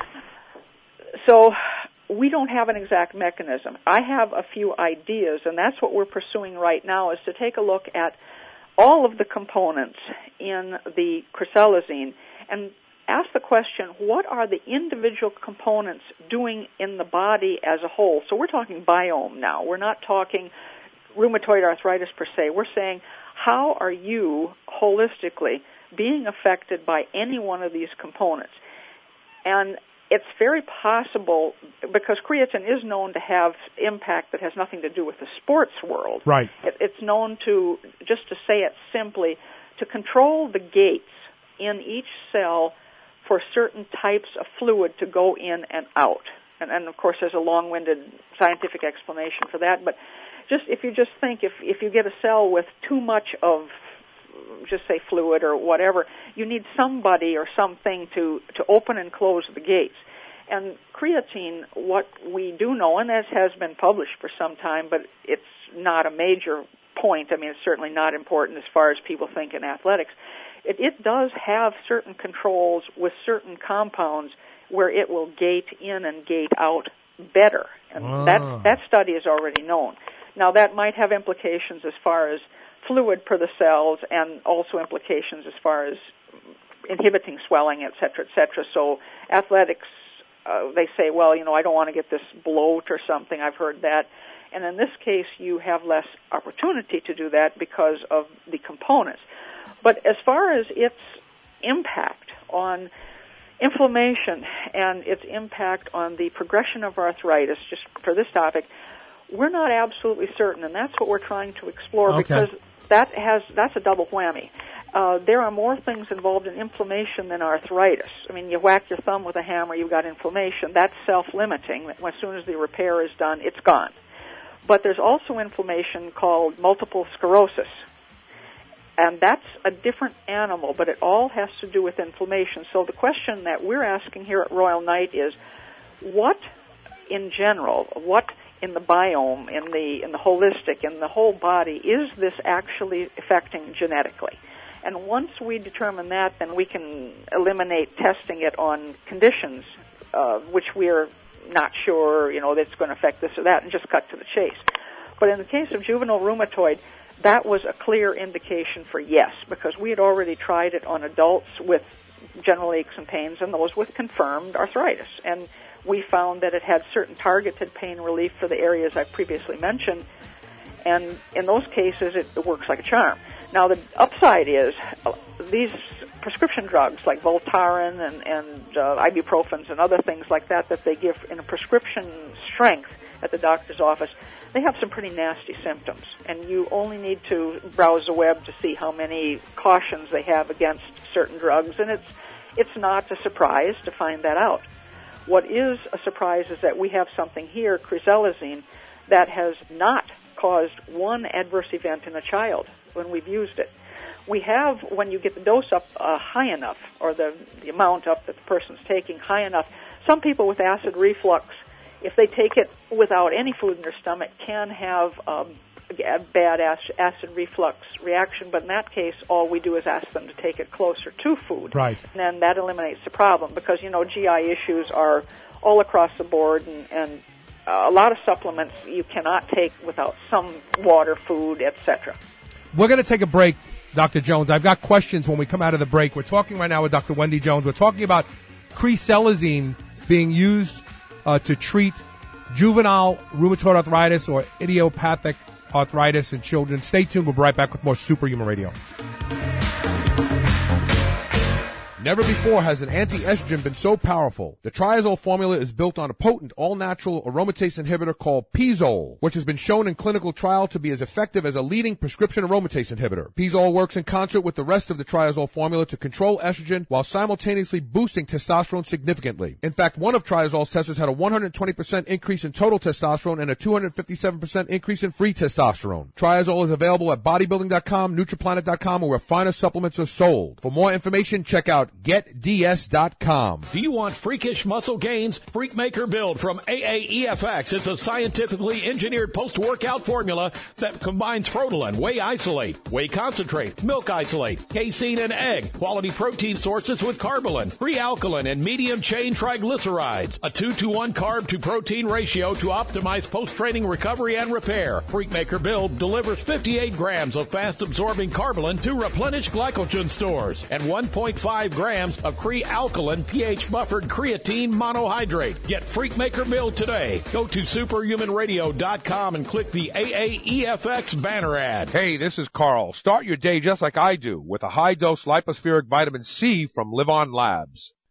So we don't have an exact mechanism. I have a few ideas, and that's what we're pursuing right now, is to take a look at all of the components in the crizolazine and ask the question, what are the individual components doing in the body as a whole? So we're talking biome now. We're not talking rheumatoid arthritis per se. We're saying, how are you holistically being affected by any one of these components? And it's very possible, because creatine is known to have impact that has nothing to do with the sports world. Right. It, it's known to, just to say it simply, to control the gates in each cell for certain types of fluid to go in and out. And, and of course, there's a long-winded scientific explanation for that. But just if you just think, if if you get a cell with too much of, just say fluid or whatever, you need somebody or something to, to open and close the gates. And creatine, what we do know, and this has been published for some time, but it's not a major point. I mean, it's certainly not important as far as people think in athletics. It, it does have certain controls with certain compounds where it will gate in and gate out better. And ah. that, that study is already known. Now, that might have implications as far as fluid per the cells, and also implications as far as inhibiting swelling, et cetera, et cetera. So athletics, uh, they say, well, you know, I don't want to get this bloat or something. I've heard that. And in this case, you have less opportunity to do that because of the components. But as far as its impact on inflammation and its impact on the progression of arthritis, just for this topic, we're not absolutely certain, and that's what we're trying to explore, okay. because that has that's a double whammy. Uh, there are more things involved in inflammation than arthritis. I mean, you whack your thumb with a hammer, you've got inflammation. That's self-limiting. As soon as the repair is done, it's gone. But there's also inflammation called multiple sclerosis, and that's a different animal, but it all has to do with inflammation. So the question that we're asking here at Royal Knight is, what in general, what in the biome, in the in the holistic, in the whole body, is this actually affecting genetically? And once we determine that, then we can eliminate testing it on conditions, uh, which we're not sure, you know, that's going to affect this or that, and just cut to the chase. But in the case of juvenile rheumatoid, that was a clear indication for yes, because we had already tried it on adults with general aches and pains, and those with confirmed arthritis. And we found that it had certain targeted pain relief for the areas I previously mentioned, and in those cases it, it works like a charm. Now the upside is uh, these prescription drugs like Voltaren and, and uh, ibuprofens and other things like that that they give in a prescription strength at the doctor's office, they have some pretty nasty symptoms, and you only need to browse the web to see how many cautions they have against certain drugs, and it's it's not a surprise to find that out. What is a surprise is that we have something here, crizolazine, that has not caused one adverse event in a child when we've used it. We have, when you get the dose up uh, high enough, or the, the amount up that the person's taking high enough, some people with acid reflux, if they take it without any food in their stomach, can have um, a bad acid reflux reaction, but in that case, all we do is ask them to take it closer to food. Right. And then that eliminates the problem, because, you know, G I issues are all across the board, and, and uh, a lot of supplements you cannot take without some water, food, et cetera. We're going to take a break, Doctor Jones. I've got questions when we come out of the break. We're talking right now with Doctor Wendy Jones. We're talking about crizolazine being used uh, to treat juvenile rheumatoid arthritis or idiopathic arthritis in children. Stay tuned. We'll be right back with more Superhuman Radio. Never before has an anti-estrogen been so powerful. The Triazole formula is built on a potent, all-natural aromatase inhibitor called Pizole, which has been shown in clinical trial to be as effective as a leading prescription aromatase inhibitor. Pizole works in concert with the rest of the Triazole formula to control estrogen while simultaneously boosting testosterone significantly. In fact, one of Triazole's testers had a one hundred twenty percent increase in total testosterone and a two hundred fifty-seven percent increase in free testosterone. Triazole is available at bodybuilding dot com, Nutriplanet dot com, or where finer supplements are sold. For more information, check out get d s dot com. Do you want freakish muscle gains? Freakmaker Build from A A E F X is a scientifically engineered post-workout formula that combines Frotalin, Whey Isolate, Whey Concentrate, Milk Isolate, casein, and egg, quality protein sources with Carbolin, free alkaline, and medium-chain triglycerides, a two to one carb to protein ratio to optimize post-training recovery and repair. Freakmaker Build delivers fifty-eight grams of fast-absorbing Carbolin to replenish glycogen stores and one point five grams of Cre-Alkaline pH-buffered creatine monohydrate. Get Freakmaker Build today. Go to superhuman radio dot com and click the A A E F X banner ad. Hey, this is Carl. Start your day just like I do with a high-dose lipospheric vitamin C from Live On Labs.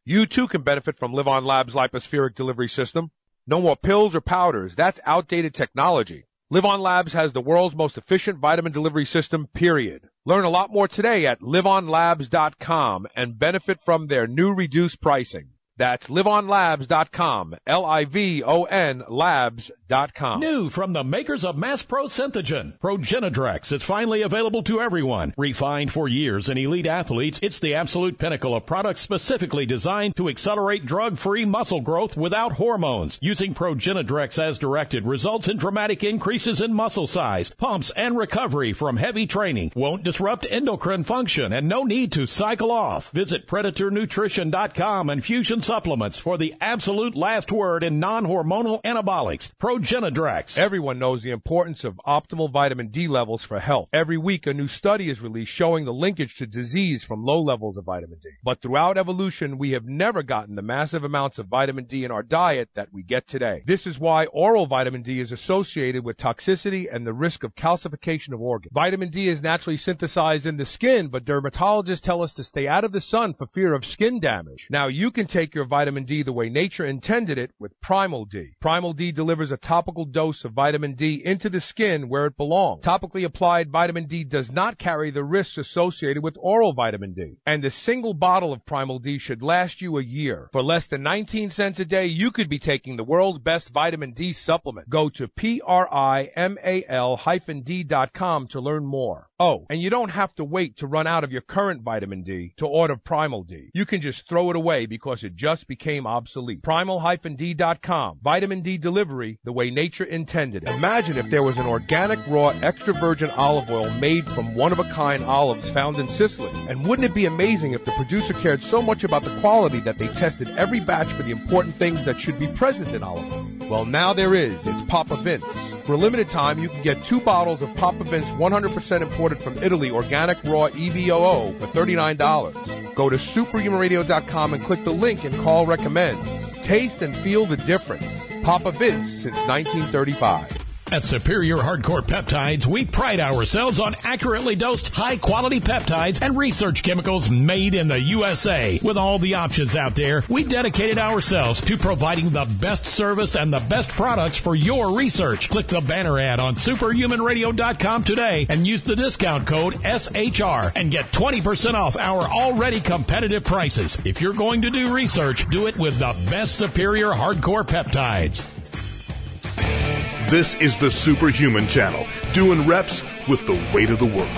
You too can benefit from Live On Labs Lipospheric Delivery System. No more pills or powders. That's outdated technology. Live On Labs has the world's most efficient vitamin delivery system, period. Learn a lot more today at live on labs dot com and benefit from their new reduced pricing. That's live on labs dot com, L I V O N labs dot com. New from the makers of Mass Pro Synthogen, Progenadrex is finally available to everyone. Refined for years in elite athletes, it's the absolute pinnacle of products specifically designed to accelerate drug-free muscle growth without hormones. Using Progenadrex as directed results in dramatic increases in muscle size, pumps, and recovery from heavy training. Won't disrupt endocrine function and no need to cycle off. Visit predator nutrition dot com and Fusion Supplements for the absolute last word in non-hormonal anabolics. Progenadrex. Everyone knows the importance of optimal vitamin D levels for health. Every week, a new study is released showing the linkage to disease from low levels of vitamin D. But throughout evolution, we have never gotten the massive amounts of vitamin D in our diet that we get today. This is why oral vitamin D is associated with toxicity and the risk of calcification of organs. Vitamin D is naturally synthesized in the skin, but dermatologists tell us to stay out of the sun for fear of skin damage. Now, you can take your vitamin D the way nature intended it with Primal D. Primal D delivers a topical dose of vitamin D into the skin where it belongs. Topically applied vitamin D does not carry the risks associated with oral vitamin D. And a single bottle of Primal D should last you a year. For less than nineteen cents a day, you could be taking the world's best vitamin D supplement. Go to P R I M A L hyphen D dot com to learn more. Oh, and you don't have to wait to run out of your current vitamin D to order Primal D. You can just throw it away because it just became obsolete. Primal D dot com. Vitamin D delivery the way nature intended it. Imagine if there was an organic, raw, extra virgin olive oil made from one-of-a-kind olives found in Sicily. And wouldn't it be amazing if the producer cared so much about the quality that they tested every batch for the important things that should be present in olive oil? Well, now there is. It's Papa Vince. For a limited time, you can get two bottles of Papa Vince one hundred percent imported from Italy organic raw E V O O for thirty-nine dollars. Go to superhuman radio dot com and click the link and call recommends. Taste and feel the difference. Papa Vince since nineteen thirty-five. At Superior Hardcore Peptides, we pride ourselves on accurately dosed, high-quality peptides and research chemicals made in the U S A. With all the options out there, we dedicated ourselves to providing the best service and the best products for your research. Click the banner ad on superhuman radio dot com today and use the discount code S H R and get twenty percent off our already competitive prices. If you're going to do research, do it with the best Superior Hardcore Peptides. This is the Superhuman Channel, doing reps with the weight of the world.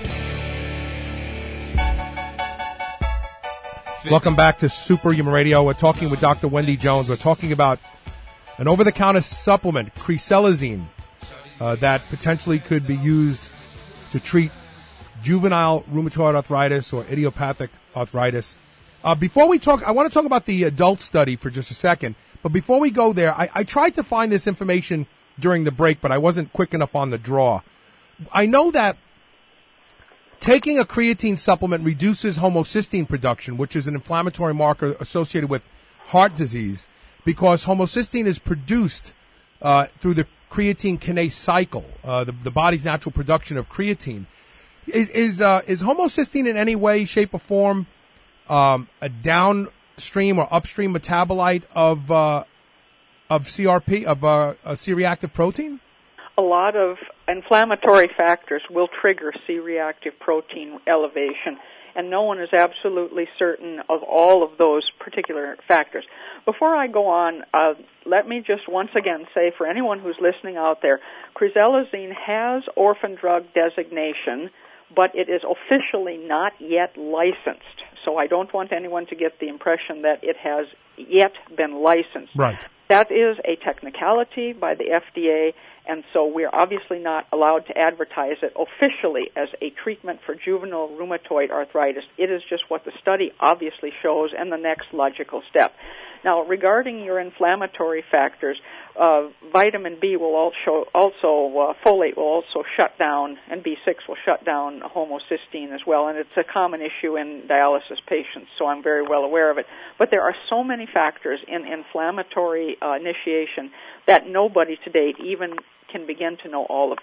Welcome back to Superhuman Radio. We're talking with Doctor Wendy Jones. We're talking about an over-the-counter supplement, creselazine, uh, that potentially could be used to treat juvenile rheumatoid arthritis or idiopathic arthritis. Uh, before we talk, I want to talk about the adult study for just a second. But before we go there, I, I tried to find this information during the break, but I wasn't quick enough on the draw. I know that taking a creatine supplement reduces homocysteine production, which is an inflammatory marker associated with heart disease, because homocysteine is produced uh, through the creatine kinase cycle, uh, the, the body's natural production of creatine. Is is, uh, is homocysteine in any way, shape, or form um, a downstream or upstream metabolite of uh, of C R P, of uh, a C-reactive protein? A lot of inflammatory factors will trigger C-reactive protein elevation, and no one is absolutely certain of all of those particular factors. Before I go on, uh, let me just once again say for anyone who's listening out there, creselazine has orphan drug designation, but it is officially not yet licensed. So I don't want anyone to get the impression that it has yet been licensed. Right. That is a technicality by the F D A, and so we're obviously not allowed to advertise it officially as a treatment for juvenile rheumatoid arthritis. It is just what the study obviously shows and the next logical step. Now, regarding your inflammatory factors, uh, vitamin B will also, also uh, folate will also shut down, and B six will shut down homocysteine as well, and it's a common issue in dialysis patients, so I'm very well aware of it. But there are so many factors in inflammatory uh, initiation that nobody to date even can begin to know all of them.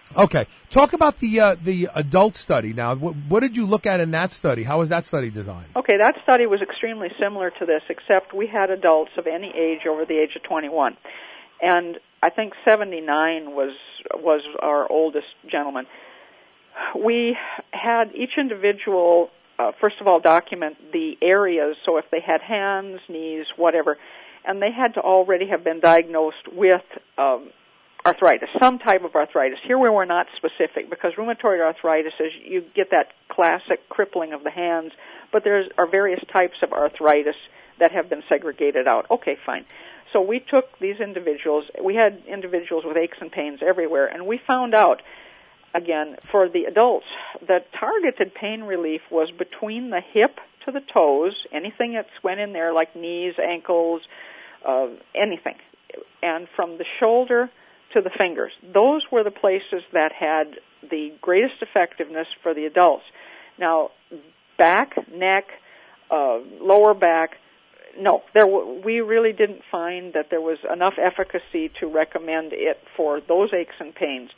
Okay. Talk about the uh, the adult study now. What, what did you look at in that study? How was that study designed? Okay, that study was extremely similar to this, except we had adults of any age over the age of twenty-one. And I think seventy-nine was was our oldest gentleman. We had each individual, uh, first of all, document the areas, so if they had hands, knees, whatever, and they had to already have been diagnosed with um, arthritis, some type of arthritis. Here we were not specific because rheumatoid arthritis is you get that classic crippling of the hands, but there are various types of arthritis that have been segregated out. Okay, fine. So we took these individuals, we had individuals with aches and pains everywhere, and we found out, again, for the adults, that targeted pain relief was between the hip to the toes, anything that went in there like knees, ankles, uh, anything, and from the shoulder to the fingers. Those were the places that had the greatest effectiveness for the adults. Now, back, neck, uh, lower back, no, there w- we really didn't find that there was enough efficacy to recommend it for those aches and pains.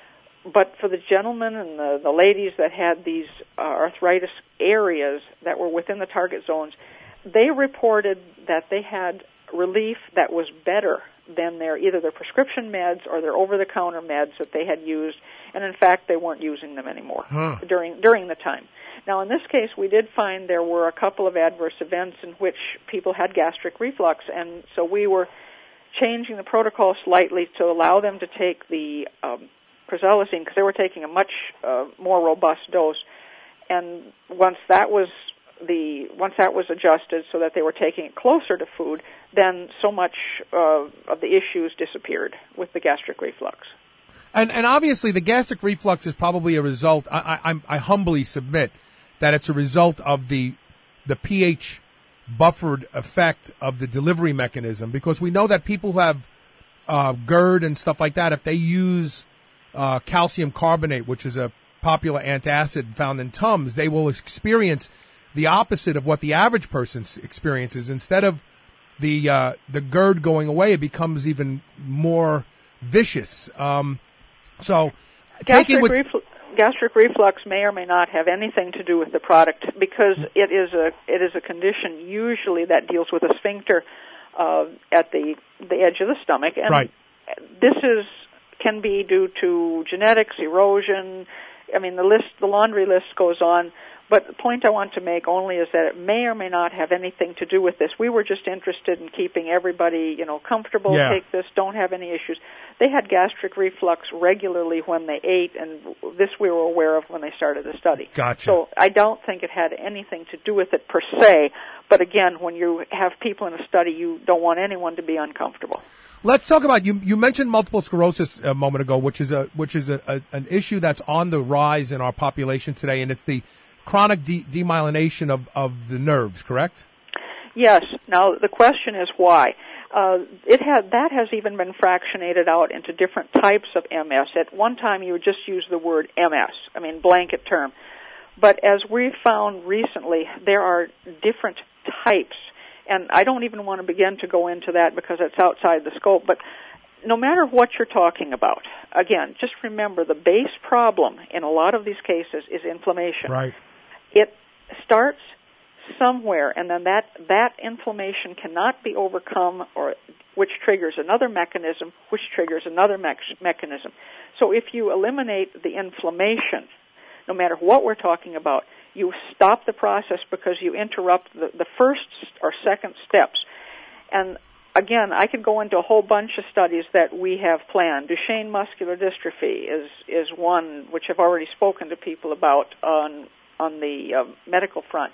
But for the gentlemen and the, the ladies that had these uh, arthritis areas that were within the target zones, they reported that they had relief that was better than their either their prescription meds or their over-the-counter meds that they had used, and in fact they weren't using them anymore huh. during during the time. Now in this case we did find there were a couple of adverse events in which people had gastric reflux, and so we were changing the protocol slightly to allow them to take the um, prazolisine because they were taking a much uh, more robust dose, and once that was the once that was adjusted so that they were taking it closer to food, then so much uh, of the issues disappeared with the gastric reflux. And and obviously the gastric reflux is probably a result. I, I, I humbly submit that it's a result of the the pH buffered effect of the delivery mechanism, because we know that people who have uh, GERD and stuff like that, if they use uh, calcium carbonate, which is a popular antacid found in Tums, they will experience the opposite of what the average person experiences. Instead of the uh, the GERD going away, it becomes even more vicious. Um, so, gastric, with- refl- gastric reflux may or may not have anything to do with the product, because it is a it is a condition usually that deals with a sphincter uh, at the the edge of the stomach, and right. this is can be due to genetics, erosion. I mean, the list, the laundry list goes on. But the point I want to make only is that it may or may not have anything to do with this. We were just interested in keeping everybody, you know, comfortable, yeah. take this, don't have any issues. They had gastric reflux regularly when they ate, and this we were aware of when they started the study. Gotcha. So I don't think it had anything to do with it per se. But again, when you have people in a study, you don't want anyone to be uncomfortable. Let's talk about, you You mentioned multiple sclerosis a moment ago, which is a which is a, a, an issue that's on the rise in our population today, and it's the chronic de- demyelination of, of the nerves, correct? Yes. Now, the question is why. Uh, it had, that has even been fractionated out into different types of M S. At one time, you would just use the word M S, I mean, blanket term. But as we've found recently, there are different types. And I don't even want to begin to go into that because it's outside the scope. But no matter what you're talking about, again, just remember the base problem in a lot of these cases is inflammation. Right. It starts somewhere, and then that, that inflammation cannot be overcome, or which triggers another mechanism, which triggers another me- mechanism. So if you eliminate the inflammation, no matter what we're talking about, you stop the process because you interrupt the, the first or second steps. And again, I could go into a whole bunch of studies that we have planned. Duchenne muscular dystrophy is is one which I've already spoken to people about on on the uh, medical front.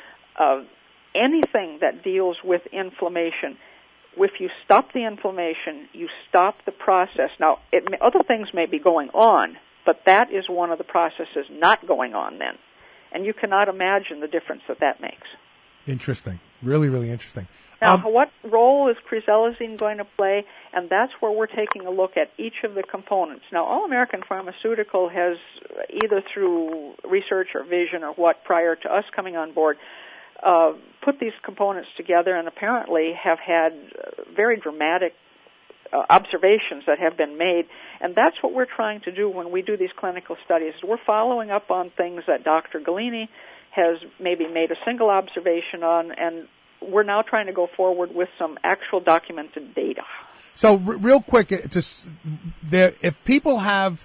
Uh, anything that deals with inflammation, if you stop the inflammation, you stop the process. Now, it may, other things may be going on, but that is one of the processes not going on then. And you cannot imagine the difference that that makes. Interesting. Really, really interesting. Now, um, what role is crizalazine going to play? And that's where we're taking a look at each of the components. Now, All American Pharmaceutical has, either through research or vision or what prior to us coming on board, uh, put these components together and apparently have had very dramatic uh, observations that have been made, and that's what we're trying to do when we do these clinical studies. We're following up on things that Doctor Galini has maybe made a single observation on, and we're now trying to go forward with some actual documented data. So, r- real quick, just there, if people have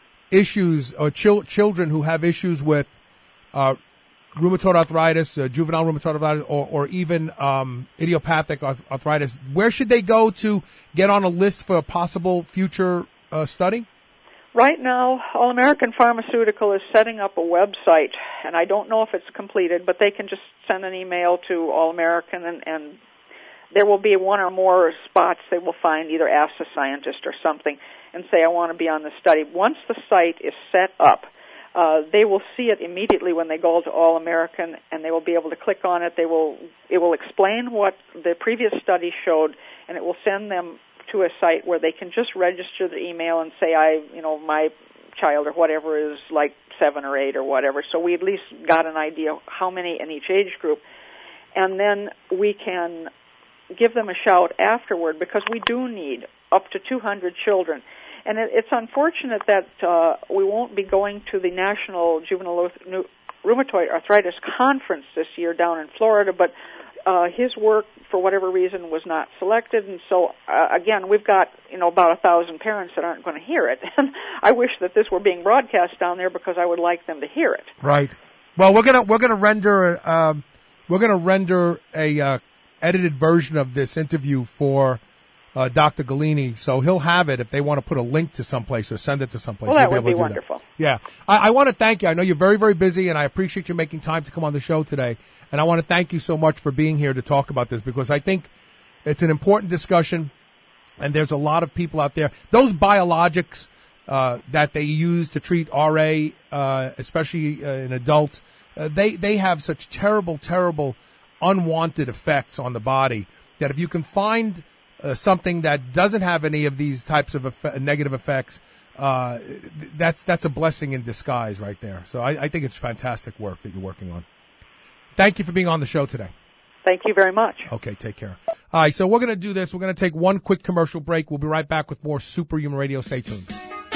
issues or chil- children who have issues with uh, rheumatoid arthritis, uh, juvenile rheumatoid arthritis, or, or even um, idiopathic arthritis, where should they go to get on a list for a possible future uh, study? Right now, All American Pharmaceutical is setting up a website, and I don't know if it's completed, but they can just send an email to All American, and, and there will be one or more spots they will find, either Ask the Scientist or something, and say, I want to be on the study. Once the site is set up, uh, they will see it immediately when they go to All American, and they will be able to click on it. They will it will explain what the previous study showed, and it will send them to a site where they can just register the email and say, I, you know, my child or whatever is like seven or eight or whatever. So we at least got an idea how many in each age group. And then we can give them a shout afterward, because we do need up to two hundred children. And it, it's unfortunate that uh, we won't be going to the National Juvenile Rheumatoid Arthritis Conference this year down in Florida, but uh, his work, for whatever reason, was not selected. And so, uh, again, we've got, you know, about a thousand parents that aren't going to hear it. And I wish that this were being broadcast down there, because I would like them to hear it. Right. Well, we're gonna we're gonna render um, we're gonna render a uh, edited version of this interview for uh, Doctor Galini, so he'll have it if they want to put a link to someplace or send it to someplace. Well, that be would be be wonderful. That. Yeah. I, I want to thank you. I know you're very, very busy, and I appreciate you making time to come on the show today. And I want to thank you so much for being here to talk about this, because I think it's an important discussion, and there's a lot of people out there. Those biologics uh, that they use to treat R A, uh, especially uh, in adults, uh, they, they have such terrible, terrible unwanted effects on the body that if you can find uh, something that doesn't have any of these types of eff- negative effects, uh, that's that's a blessing in disguise right there. So I, I think it's fantastic work that you're working on. Thank you for being on the show today. Thank you very much. Okay, take care. All right, so we're going to do this. We're going to take one quick commercial break. We'll be right back with more Superhuman Radio. Stay tuned.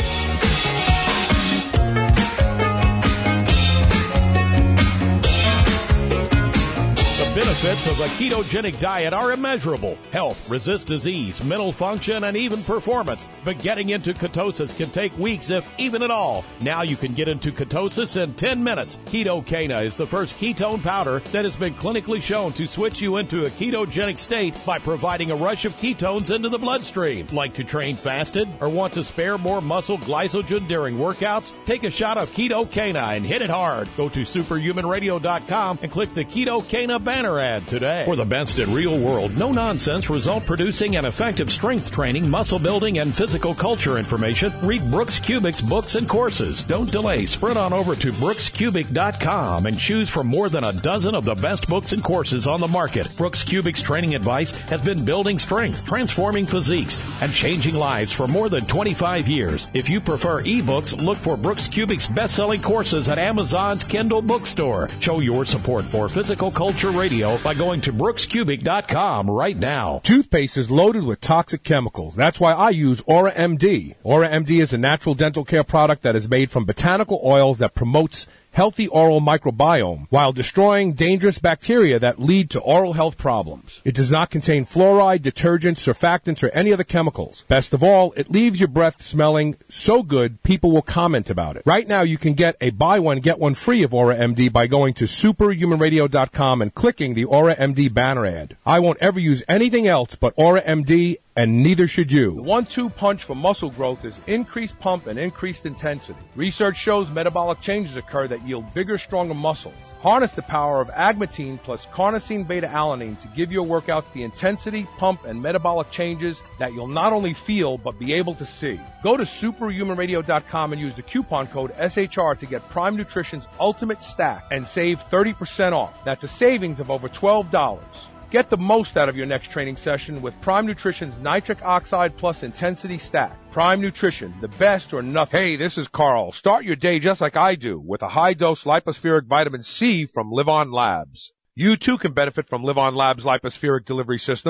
The benefits of a ketogenic diet are immeasurable. Health, resist disease, mental function, and even performance. But getting into ketosis can take weeks, if even at all. Now you can get into ketosis in ten minutes. Ketocana is the first ketone powder that has been clinically shown to switch you into a ketogenic state by providing a rush of ketones into the bloodstream. Like to train fasted or want to spare more muscle glycogen during workouts? Take a shot of Ketocana and hit it hard. Go to superhuman radio dot com and click the Ketocana banner ad today. For the best in real world, no nonsense, result producing and effective strength training, muscle building, and physical culture information, read Brooks Kubik's books and courses. Don't delay. Sprint on over to brooks kubik dot com and choose from more than a dozen of the best books and courses on the market. Brooks Kubik's training advice has been building strength, transforming physiques, and changing lives for more than twenty-five years. If you prefer ebooks, look for Brooks Kubik's best-selling courses at Amazon's Kindle bookstore. Show your support for Physical Culture Radio by going to brooks kubik dot com right now. Toothpaste is loaded with toxic chemicals. That's why I use Aura M D. Aura M D is a natural dental care product that is made from botanical oils that promotes healthy oral microbiome while destroying dangerous bacteria that lead to oral health problems. It does not contain fluoride, detergents, surfactants, or any other chemicals. Best of all, it leaves your breath smelling so good people will comment about it. Right now, you can get a buy one, get one free of Aura M D by going to superhuman radio dot com and clicking the Aura M D banner ad. I won't ever use anything else but Aura M D, and neither should you. The one two punch for muscle growth is increased pump and increased intensity. Research shows metabolic changes occur that yield bigger, stronger muscles. Harness the power of agmatine plus carnosine beta-alanine to give your workouts the intensity, pump, and metabolic changes that you'll not only feel but be able to see. Go to superhuman radio dot com and use the coupon code S H R to get Prime Nutrition's Ultimate Stack and save thirty percent off. That's a savings of over twelve dollars. Get the most out of your next training session with Prime Nutrition's Nitric Oxide Plus Intensity Stack. Prime Nutrition, the best or nothing. Hey, this is Carl. Start your day just like I do with a high-dose lipospheric vitamin C from Live On Labs. You too can benefit from Live On Labs lipospheric delivery system.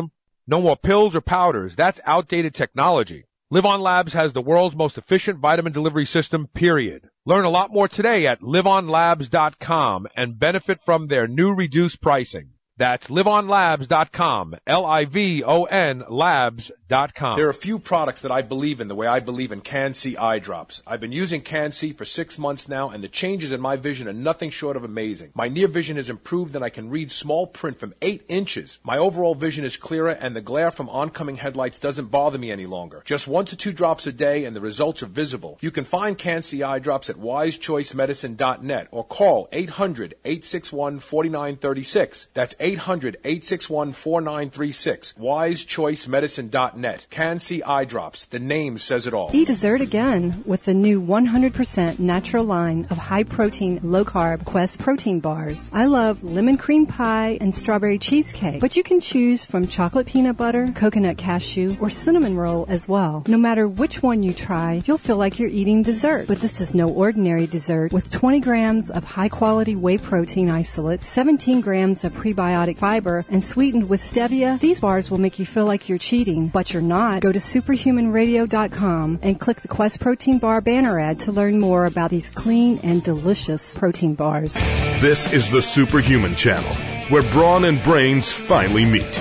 No more pills or powders. That's outdated technology. Live On Labs has the world's most efficient vitamin delivery system, period. Learn a lot more today at live on labs dot com and benefit from their new reduced pricing. That's live on labs dot com, L I V O N labs dot com. There are a few products that I believe in the way I believe in Can-C eye drops. I've been using Can-C for six months now, and the changes in my vision are nothing short of amazing. My near vision has improved, and I can read small print from eight inches. My overall vision is clearer, and the glare from oncoming headlights doesn't bother me any longer. Just one to two drops a day, and the results are visible. You can find Can-C eye drops at wise choice medicine dot net or call eight hundred, eight six one, four nine three six. That's eight hundred, eight six one, four nine three six. wise choice medicine dot net. Can-C eye drops. The name says it all. Eat dessert again with the new one hundred percent natural line of high-protein, low-carb Quest protein bars. I love lemon cream pie and strawberry cheesecake, but you can choose from chocolate peanut butter, coconut cashew, or cinnamon roll as well. No matter which one you try, you'll feel like you're eating dessert. But this is no ordinary dessert. With twenty grams of high-quality whey protein isolate, seventeen grams of prebiotic fiber, and sweetened with stevia, these bars will make you feel like you're cheating, but you're not. Go to superhuman radio dot com and click the Quest Protein Bar banner ad to learn more about these clean and delicious protein bars. This is the Superhuman Channel, where brawn and brains finally meet.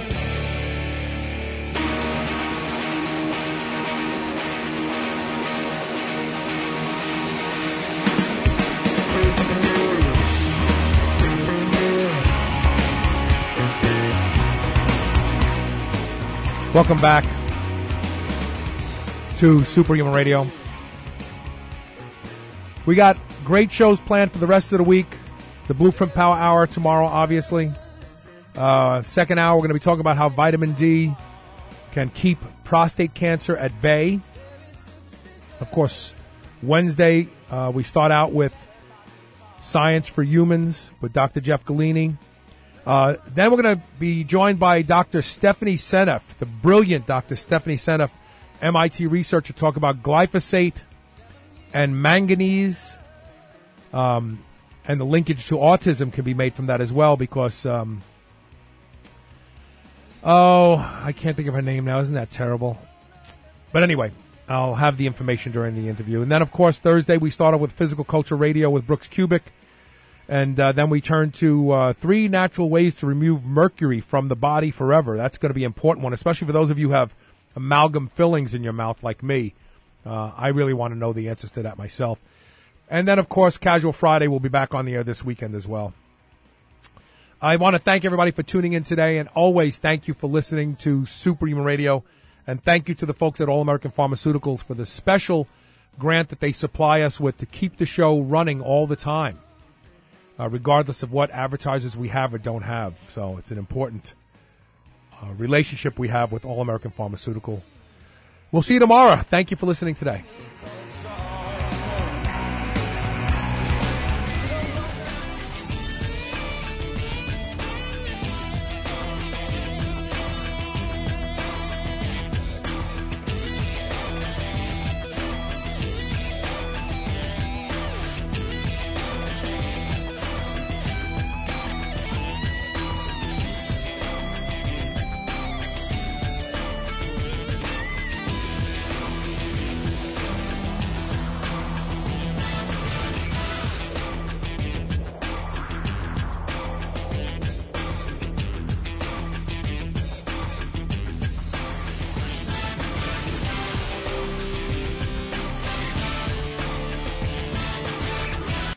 Welcome back to Superhuman Radio. We got great shows planned for the rest of the week. The Blueprint Power Hour tomorrow, obviously. Uh, second hour, we're going to be talking about how vitamin D can keep prostate cancer at bay. Of course, Wednesday, uh, we start out with Science for Humans with Doctor Jeff Galini. Uh, then we're going to be joined by Doctor Stephanie Seneff, the brilliant Doctor Stephanie Seneff, M I T researcher, to talk about glyphosate and manganese, um, and the linkage to autism can be made from that as well because, um, oh, I can't think of her name now. Isn't that terrible? But anyway, I'll have the information during the interview. And then, of course, Thursday we started with Physical Culture Radio with Brooks Kubik. And uh, then we turn to uh, three natural ways to remove mercury from the body forever. That's going to be an important one, especially for those of you who have amalgam fillings in your mouth like me. Uh, I really want to know the answers to that myself. And then, of course, Casual Friday will be back on the air this weekend as well. I want to thank everybody for tuning in today, and always thank you for listening to Superhuman Radio. And thank you to the folks at All American Pharmaceuticals for the special grant that they supply us with to keep the show running all the time. Uh, regardless of what advertisers we have or don't have. So it's an important uh, relationship we have with All American Pharmaceutical. We'll see you tomorrow. Thank you for listening today.